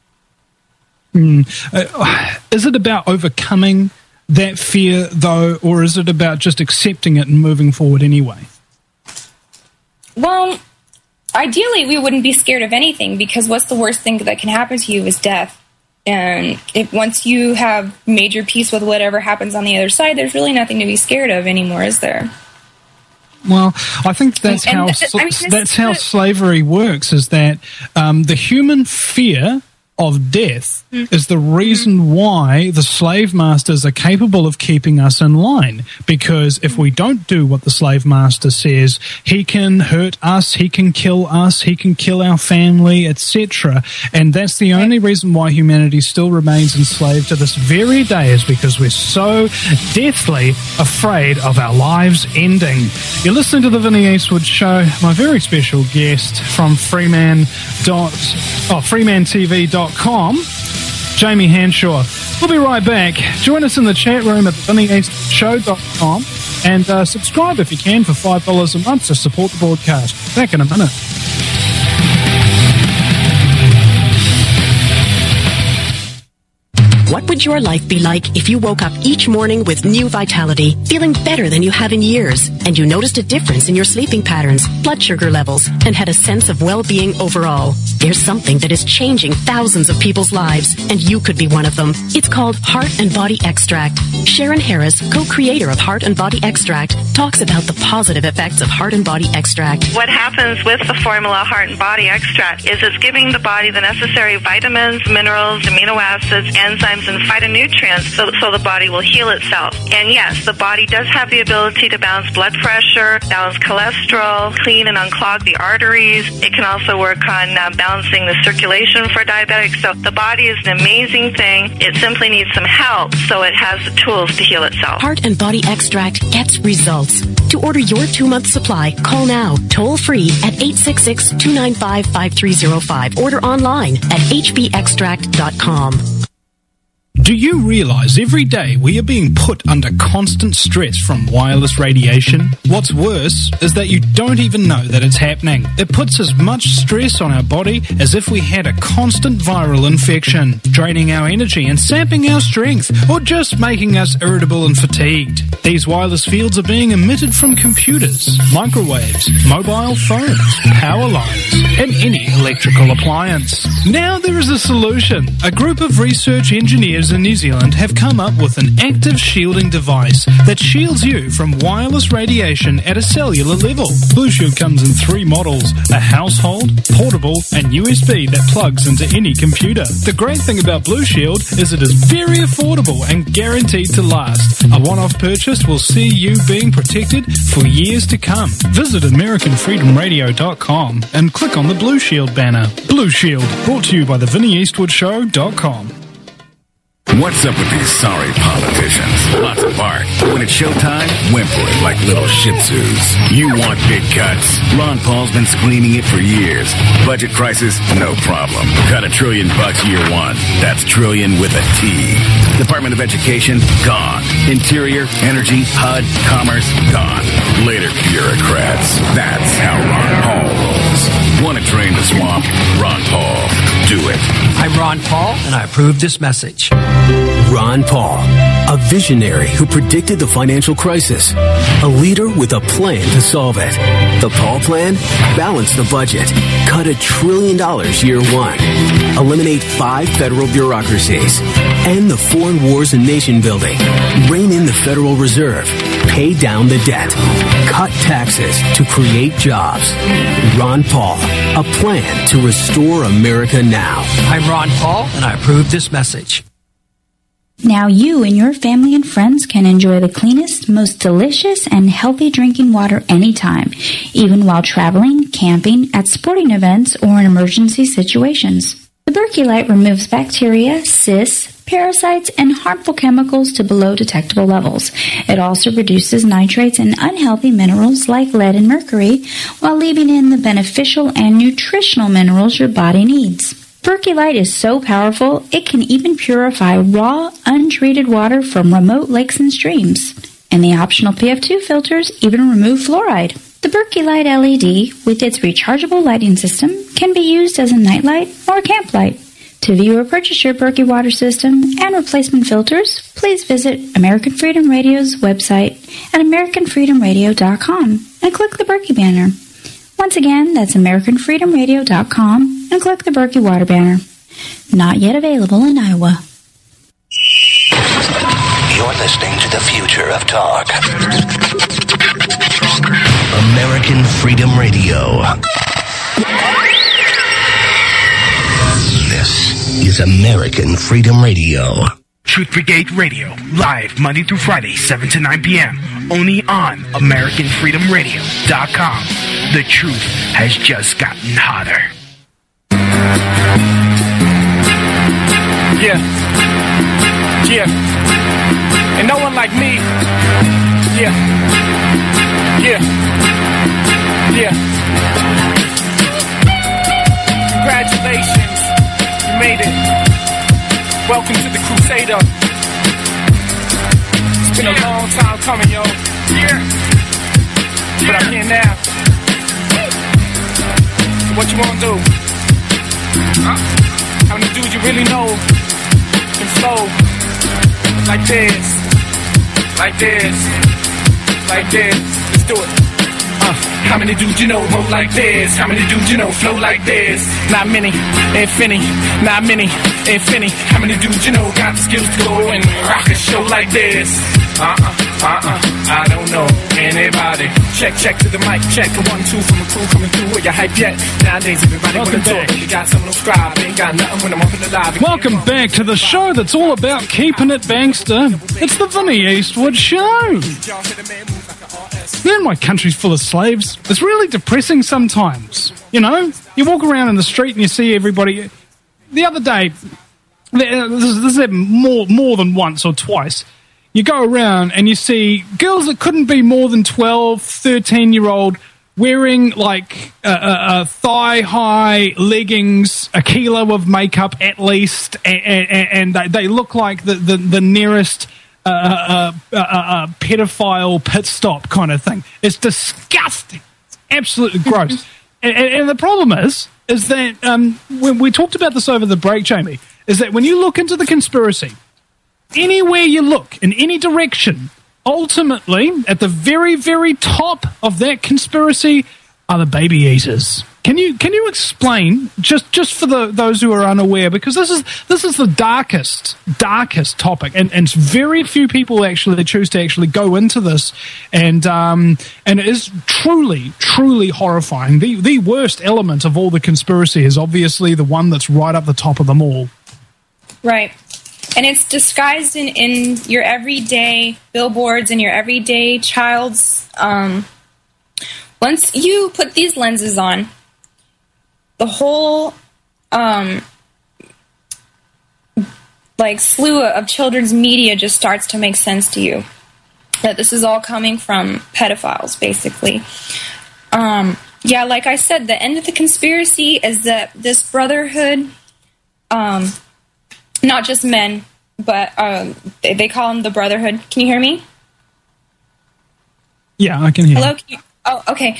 Is it about overcoming that fear, though, or is it about just accepting it and moving forward anyway? Well, ideally, we wouldn't be scared of anything, because what's the worst thing that can happen to you is death. And once you have made your peace with whatever happens on the other side, there's really nothing to be scared of anymore, is there? Well, I think that's how slavery works, is that the human fear of death is the reason why the slave masters are capable of keeping us in line. Because if we don't do what the slave master says, he can hurt us, he can kill our family, etc. And that's the only reason why humanity still remains enslaved to this very day, is because we're so deathly afraid of our lives ending. You're listening to the Vinnie Eastwood Show. My very special guest from freemantv.com Jamie Hanshaw. We'll be right back. Join us in the chat room at thevinnieeastshow.com and subscribe if you can for $5 a month to support the broadcast. Back in a minute. What would your life be like if you woke up each morning with new vitality, feeling better than you have in years, and you noticed a difference in your sleeping patterns, blood sugar levels, and had a sense of well-being overall? There's something that is changing thousands of people's lives, and you could be one of them. It's called Heart and Body Extract. Sharon Harris, co-creator of Heart and Body Extract, talks about the positive effects of Heart and Body Extract. What happens with the formula Heart and Body Extract is it's giving the body the necessary vitamins, minerals, amino acids, enzymes, and phytonutrients so the body will heal itself. And yes, the body does have the ability to balance blood pressure, balance cholesterol, clean and unclog the arteries. It can also work on balancing the circulation for diabetics. So the body is an amazing thing. It simply needs some help so it has the tools to heal itself. Heart and Body Extract gets results. To order your 2-month supply, call now, toll free at 866-295-5305. Order online at hbextract.com. Do you realize every day we are being put under constant stress from wireless radiation? What's worse is that you don't even know that it's happening. It puts as much stress on our body as if we had a constant viral infection, draining our energy and sapping our strength, or just making us irritable and fatigued. These wireless fields are being emitted from computers, microwaves, mobile phones, power lines, and any electrical appliance. Now there is a solution. A group of research engineers in New Zealand have come up with an active shielding device that shields you from wireless radiation at a cellular level. Blue Shield comes in 3 models: a household, portable, and USB that plugs into any computer. The great thing about Blue Shield is it is very affordable and guaranteed to last. A one-off purchase will see you being protected for years to come. Visit AmericanFreedomRadio.com and click on the Blue Shield banner. Blue Shield, brought to you by TheVinnieEastwoodShow.com. What's up with these sorry politicians? Lots of bark. When it's showtime, whimper like little shih tzus. You want big cuts. Ron Paul's been screaming it for years. Budget crisis? No problem. Cut $1 trillion year one. That's trillion with a T. Department of Education? Gone. Interior, Energy, HUD, Commerce? Gone. Later, bureaucrats. That's how Ron Paul rolls. Want to drain the swamp? Ron Paul. Do it. I'm Ron Paul, and I approve this message. Ron Paul, a visionary who predicted the financial crisis, a leader with a plan to solve it. The Paul Plan? Balance the budget. Cut $1 trillion year one. Eliminate 5 federal bureaucracies. End the foreign wars and nation building. Rein in the Federal Reserve. Pay down the debt. Cut taxes to create jobs. Ron Paul, a plan to restore America now. I'm Ron Paul, and I approve this message. Now you and your family and friends can enjoy the cleanest, most delicious, and healthy drinking water anytime, even while traveling, camping, at sporting events, or in emergency situations. The Berkey Light removes bacteria, cysts, parasites, and harmful chemicals to below detectable levels. It also reduces nitrates and unhealthy minerals like lead and mercury, while leaving in the beneficial and nutritional minerals your body needs. Berkey Light is so powerful, it can even purify raw, untreated water from remote lakes and streams. And the optional PF2 filters even remove fluoride. The Berkey Light LED, with its rechargeable lighting system, can be used as a nightlight or a camp light. To view or purchase your Berkey water system and replacement filters, please visit American Freedom Radio's website at AmericanFreedomRadio.com and click the Berkey banner. Once again, that's AmericanFreedomRadio.com and click the Berkey water banner. Not yet available in Iowa. You're listening to the future of talk. American Freedom Radio. This is American Freedom Radio. Truth Brigade Radio, live Monday through Friday, 7 to 9 p.m. Only on AmericanFreedomRadio.com. The truth has just gotten hotter. Yeah. And no one like me. Yeah. Congratulations. You made it. Welcome to the Crusader. It's been a long time coming, yo. But I'm here now. So what you wanna do? How many dudes you really know can flow like this, like this, like this? Let's do it. How many dudes you know roll like this? How many dudes you know flow like this? Not many, infinity. Not many, infinity. How many dudes you know got the skills to go and rock a show like this? I don't know anybody. Check to the mic, check a 1, 2 from a crew coming through. Are you hype yet? Nowadays everybody wanna talk. You got someone to subscribe, ain't got nothing when I'm up in the live. Welcome back to the show that's all about keeping it bankster. It's the Vinny Eastwood Show. Man, my country's full of slaves. It's really depressing sometimes. You know, you walk around in the street and you see everybody. The other day, this is more than once or twice. You go around and you see girls that couldn't be more than 12, 13-year-old wearing like thigh-high leggings, a kilo of makeup at least, and they look like the nearest pedophile pit stop kind of thing. It's disgusting. It's absolutely gross. And the problem is that when we talked about this over the break, Jamie, is that when you look into the conspiracy, anywhere you look, in any direction, ultimately, at the very, very top of that conspiracy are the baby eaters. Can you explain, just for those who are unaware, because this is the darkest topic, and very few people actually choose to actually go into this, and it is truly horrifying. The worst element of all the conspiracy is obviously the one that's right up the top of them all. Right. And it's disguised in your everyday billboards and your everyday child's. Once you put these lenses on, the whole slew of children's media just starts to make sense to you. That this is all coming from pedophiles, basically. Yeah, like I said, the end of the conspiracy is that this brotherhood, not just men, but they call them the Brotherhood. Can you hear me? Yeah, I can hear Hello? you. Oh, okay.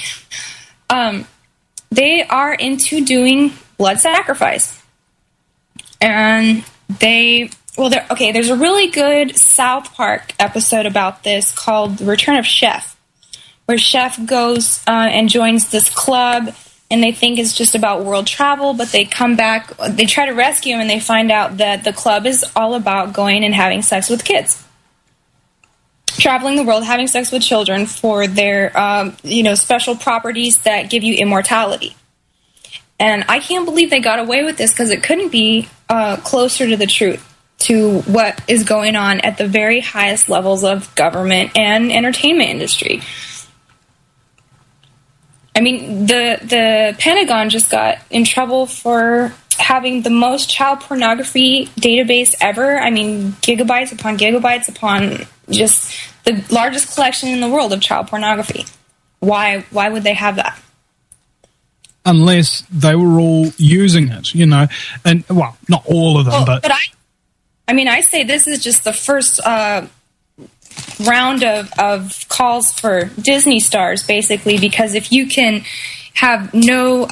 They are into doing blood sacrifice. And there's a really good South Park episode about this called The Return of Chef, where Chef goes and joins this club, and they think it's just about world travel, but they come back, they try to rescue him, and they find out that the club is all about going and having sex with kids. Traveling the world, having sex with children for their, special properties that give you immortality. And I can't believe they got away with this, because it couldn't be closer to the truth, to what is going on at the very highest levels of government and entertainment industry. I mean, the Pentagon just got in trouble for having the most child pornography database ever. I mean, gigabytes upon just the largest collection in the world of child pornography. Why would they have that? Unless they were all using it, and, well, not all of them, but I say this is just the first round of calls for Disney stars, basically, because if you can have no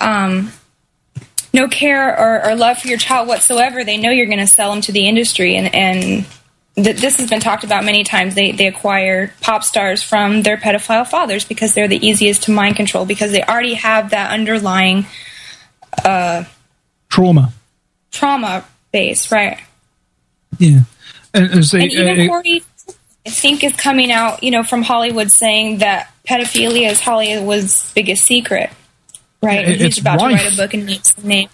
care or love for your child whatsoever, they know you're going to sell them to the industry, and this has been talked about many times. They acquire pop stars from their pedophile fathers because they're the easiest to mind control, because they already have that underlying trauma base, right? Yeah, and even Corey, I think, is coming out, from Hollywood, saying that pedophilia is Hollywood's biggest secret, right? And he's about to write a book and meet some names.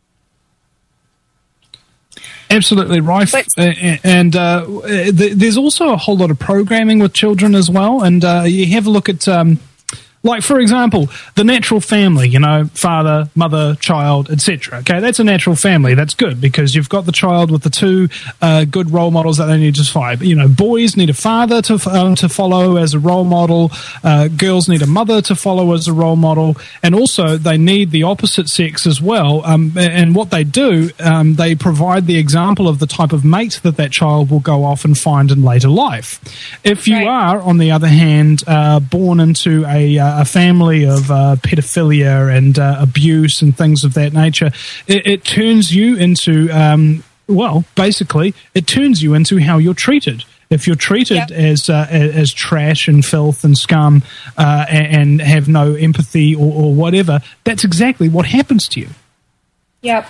Absolutely rife, and there's also a whole lot of programming with children as well. And you have a look at Like, for example, the natural family, you know, father, mother, child, etc. Okay, that's a natural family. That's good because you've got the child with the two good role models that they need to follow. You know, boys need a father to follow as a role model. Girls need a mother to follow as a role model. And also, they need the opposite sex as well. And what they do, they provide the example of the type of mate that child will go off and find in later life. If you are, on the other hand, born into a family of pedophilia and abuse and things of that nature, it turns you into, basically, it turns you into how you're treated. If you're treated as trash and filth and scum and have no empathy or whatever, that's exactly what happens to you. Yep.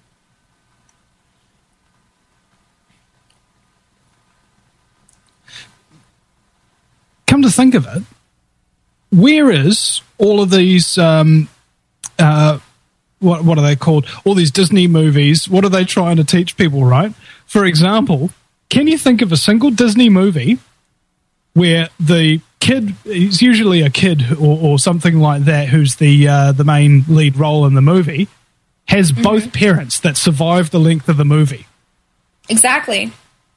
Come to think of it, where is all of these, what are they called? All these Disney movies, what are they trying to teach people, right? For example, can you think of a single Disney movie where the kid, it's usually a kid or something like that, who's the main lead role in the movie, has both parents that survive the length of the movie? Exactly.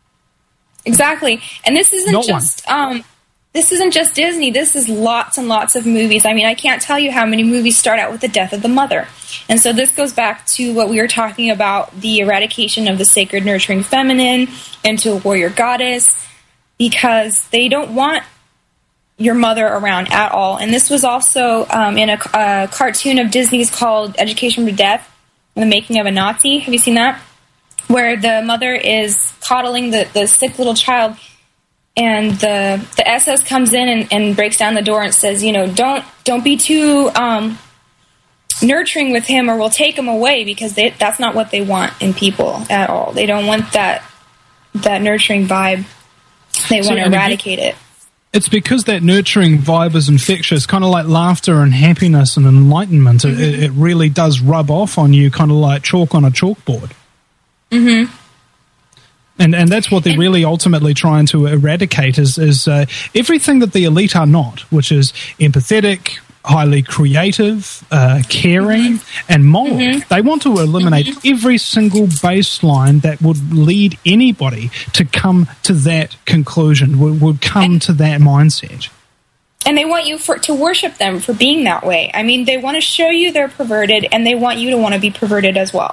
And this isn't this isn't just Disney. This is lots and lots of movies. I mean, I can't tell you how many movies start out with the death of the mother. And so this goes back to what we were talking about, the eradication of the sacred nurturing feminine into a warrior goddess, because they don't want your mother around at all. And this was also in a cartoon of Disney's called Education for Death, The Making of a Nazi. Have you seen that? Where the mother is coddling the sick little child, and the SS comes in and breaks down the door and says, you know, don't be too nurturing with him, or we'll take him away, because that's not what they want in people at all. They don't want that nurturing vibe. They want to eradicate it. It's because that nurturing vibe is infectious, kind of like laughter and happiness and enlightenment. It really does rub off on you, kind of like chalk on a chalkboard. Mm-hmm. And that's what they're really ultimately trying to eradicate is everything that the elite are not, which is empathetic, highly creative, caring, and moral. They want to eliminate every single baseline that would lead anybody to come to that conclusion, would come to that mindset. And they want you to worship them for being that way. I mean, they want to show you they're perverted, and they want you to want to be perverted as well.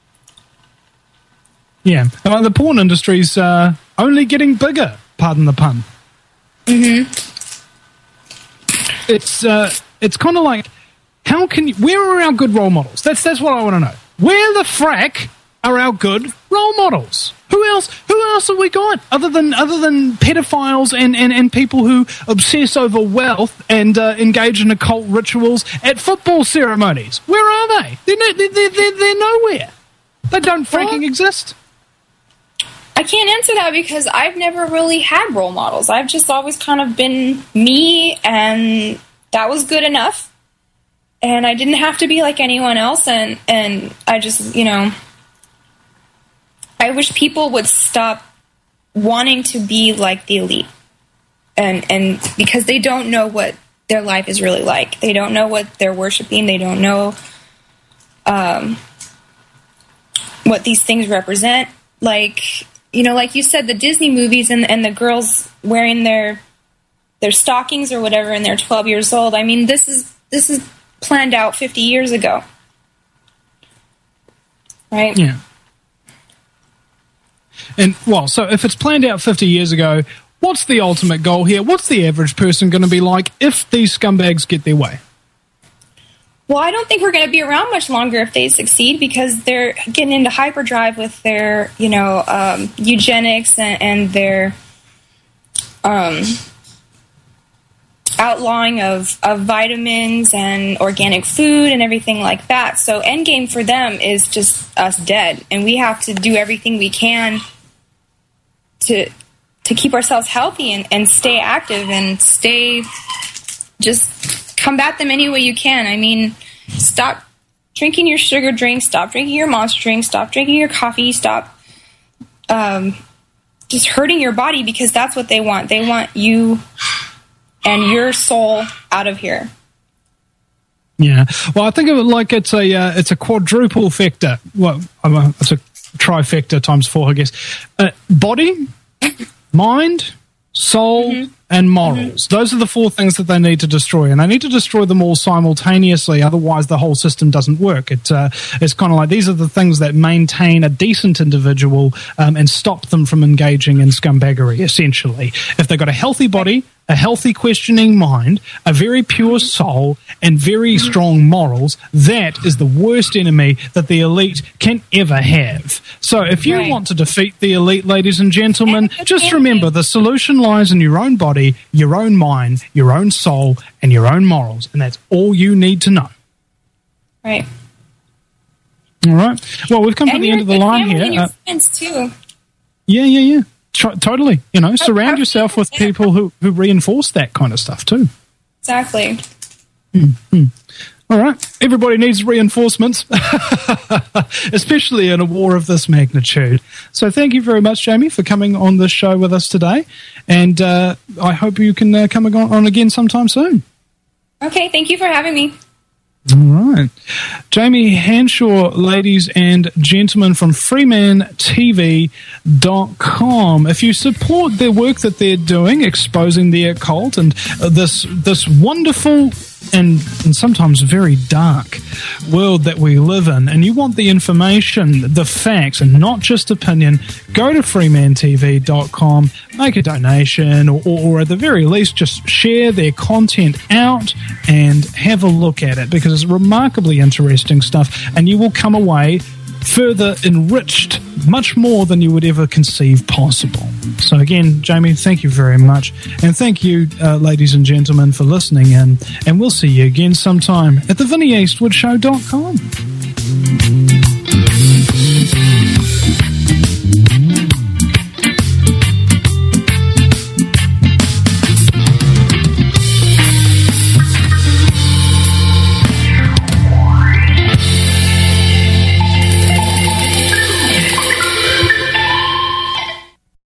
Yeah, the porn industry's only getting bigger, pardon the pun. It's kind of like, where are our good role models? That's what I want to know. Where the frack are our good role models? Who else have we got other than pedophiles and people who obsess over wealth and engage in occult rituals at football ceremonies? Where are they? They're nowhere. They don't freaking exist. I can't answer that because I've never really had role models. I've just always kind of been me, and that was good enough. And I didn't have to be like anyone else, and I just, you know, I wish people would stop wanting to be like the elite. And because they don't know what their life is really like. They don't know what they're worshiping. They don't know what these things represent. Like, you know, like you said, the Disney movies and the girls wearing their stockings or whatever, and they're 12 years old. I mean, this is planned out 50 years ago, right? Yeah. And well, so if it's planned out 50 years ago, what's the ultimate goal here? What's the average person going to be like if these scumbags get their way? Well, I don't think we're going to be around much longer if they succeed, because they're getting into hyperdrive with their, you know, eugenics and their outlawing of vitamins and organic food and everything like that. So endgame for them is just us dead, and we have to do everything we can to keep ourselves healthy and stay active and just combat them any way you can. I mean, stop drinking your sugar drinks, stop drinking your Monster drinks, stop drinking your coffee, stop just hurting your body, because that's what they want. They want you and your soul out of here. Yeah. Well, I think of it like it's a quadruple factor. Well, it's a trifecta times 4, I guess. Body, mind, soul, and morals. Those are the 4 things that they need to destroy, and they need to destroy them all simultaneously, otherwise the whole system doesn't work. It's kind of like these are the things that maintain a decent individual and stop them from engaging in scumbaggery, essentially. If they've got a healthy body, a healthy questioning mind, a very pure soul, and very strong morals, that is the worst enemy that the elite can ever have. So if you want to defeat the elite, ladies and gentlemen, just remember the solution lies in your own body, your own mind, your own soul, and your own morals. And that's all you need to know. Right. All right. Well, we've come to the end of the line here. And your friends too. Yeah. Totally. Surround yourself with people who reinforce that kind of stuff too. Exactly. Mm-hmm. All right. Everybody needs reinforcements, especially in a war of this magnitude. So thank you very much, Jamie, for coming on this show with us today. And I hope you can come on again sometime soon. Okay. Thank you for having me. All right. Jamie Hanshaw, ladies and gentlemen, from freemantv.com. If you support their work that they're doing, exposing the occult and this wonderful and sometimes very dark world that we live in, and you want the information, the facts, and not just opinion, go to freemantv.com, make a donation, or at the very least just share their content out and have a look at it, because it's remarkably interesting stuff, and you will come away further enriched, much more than you would ever conceive possible. So again, Jamie, thank you very much. And thank you, ladies and gentlemen, for listening in. And we'll see you again sometime at the VinnieEastwoodShow.com.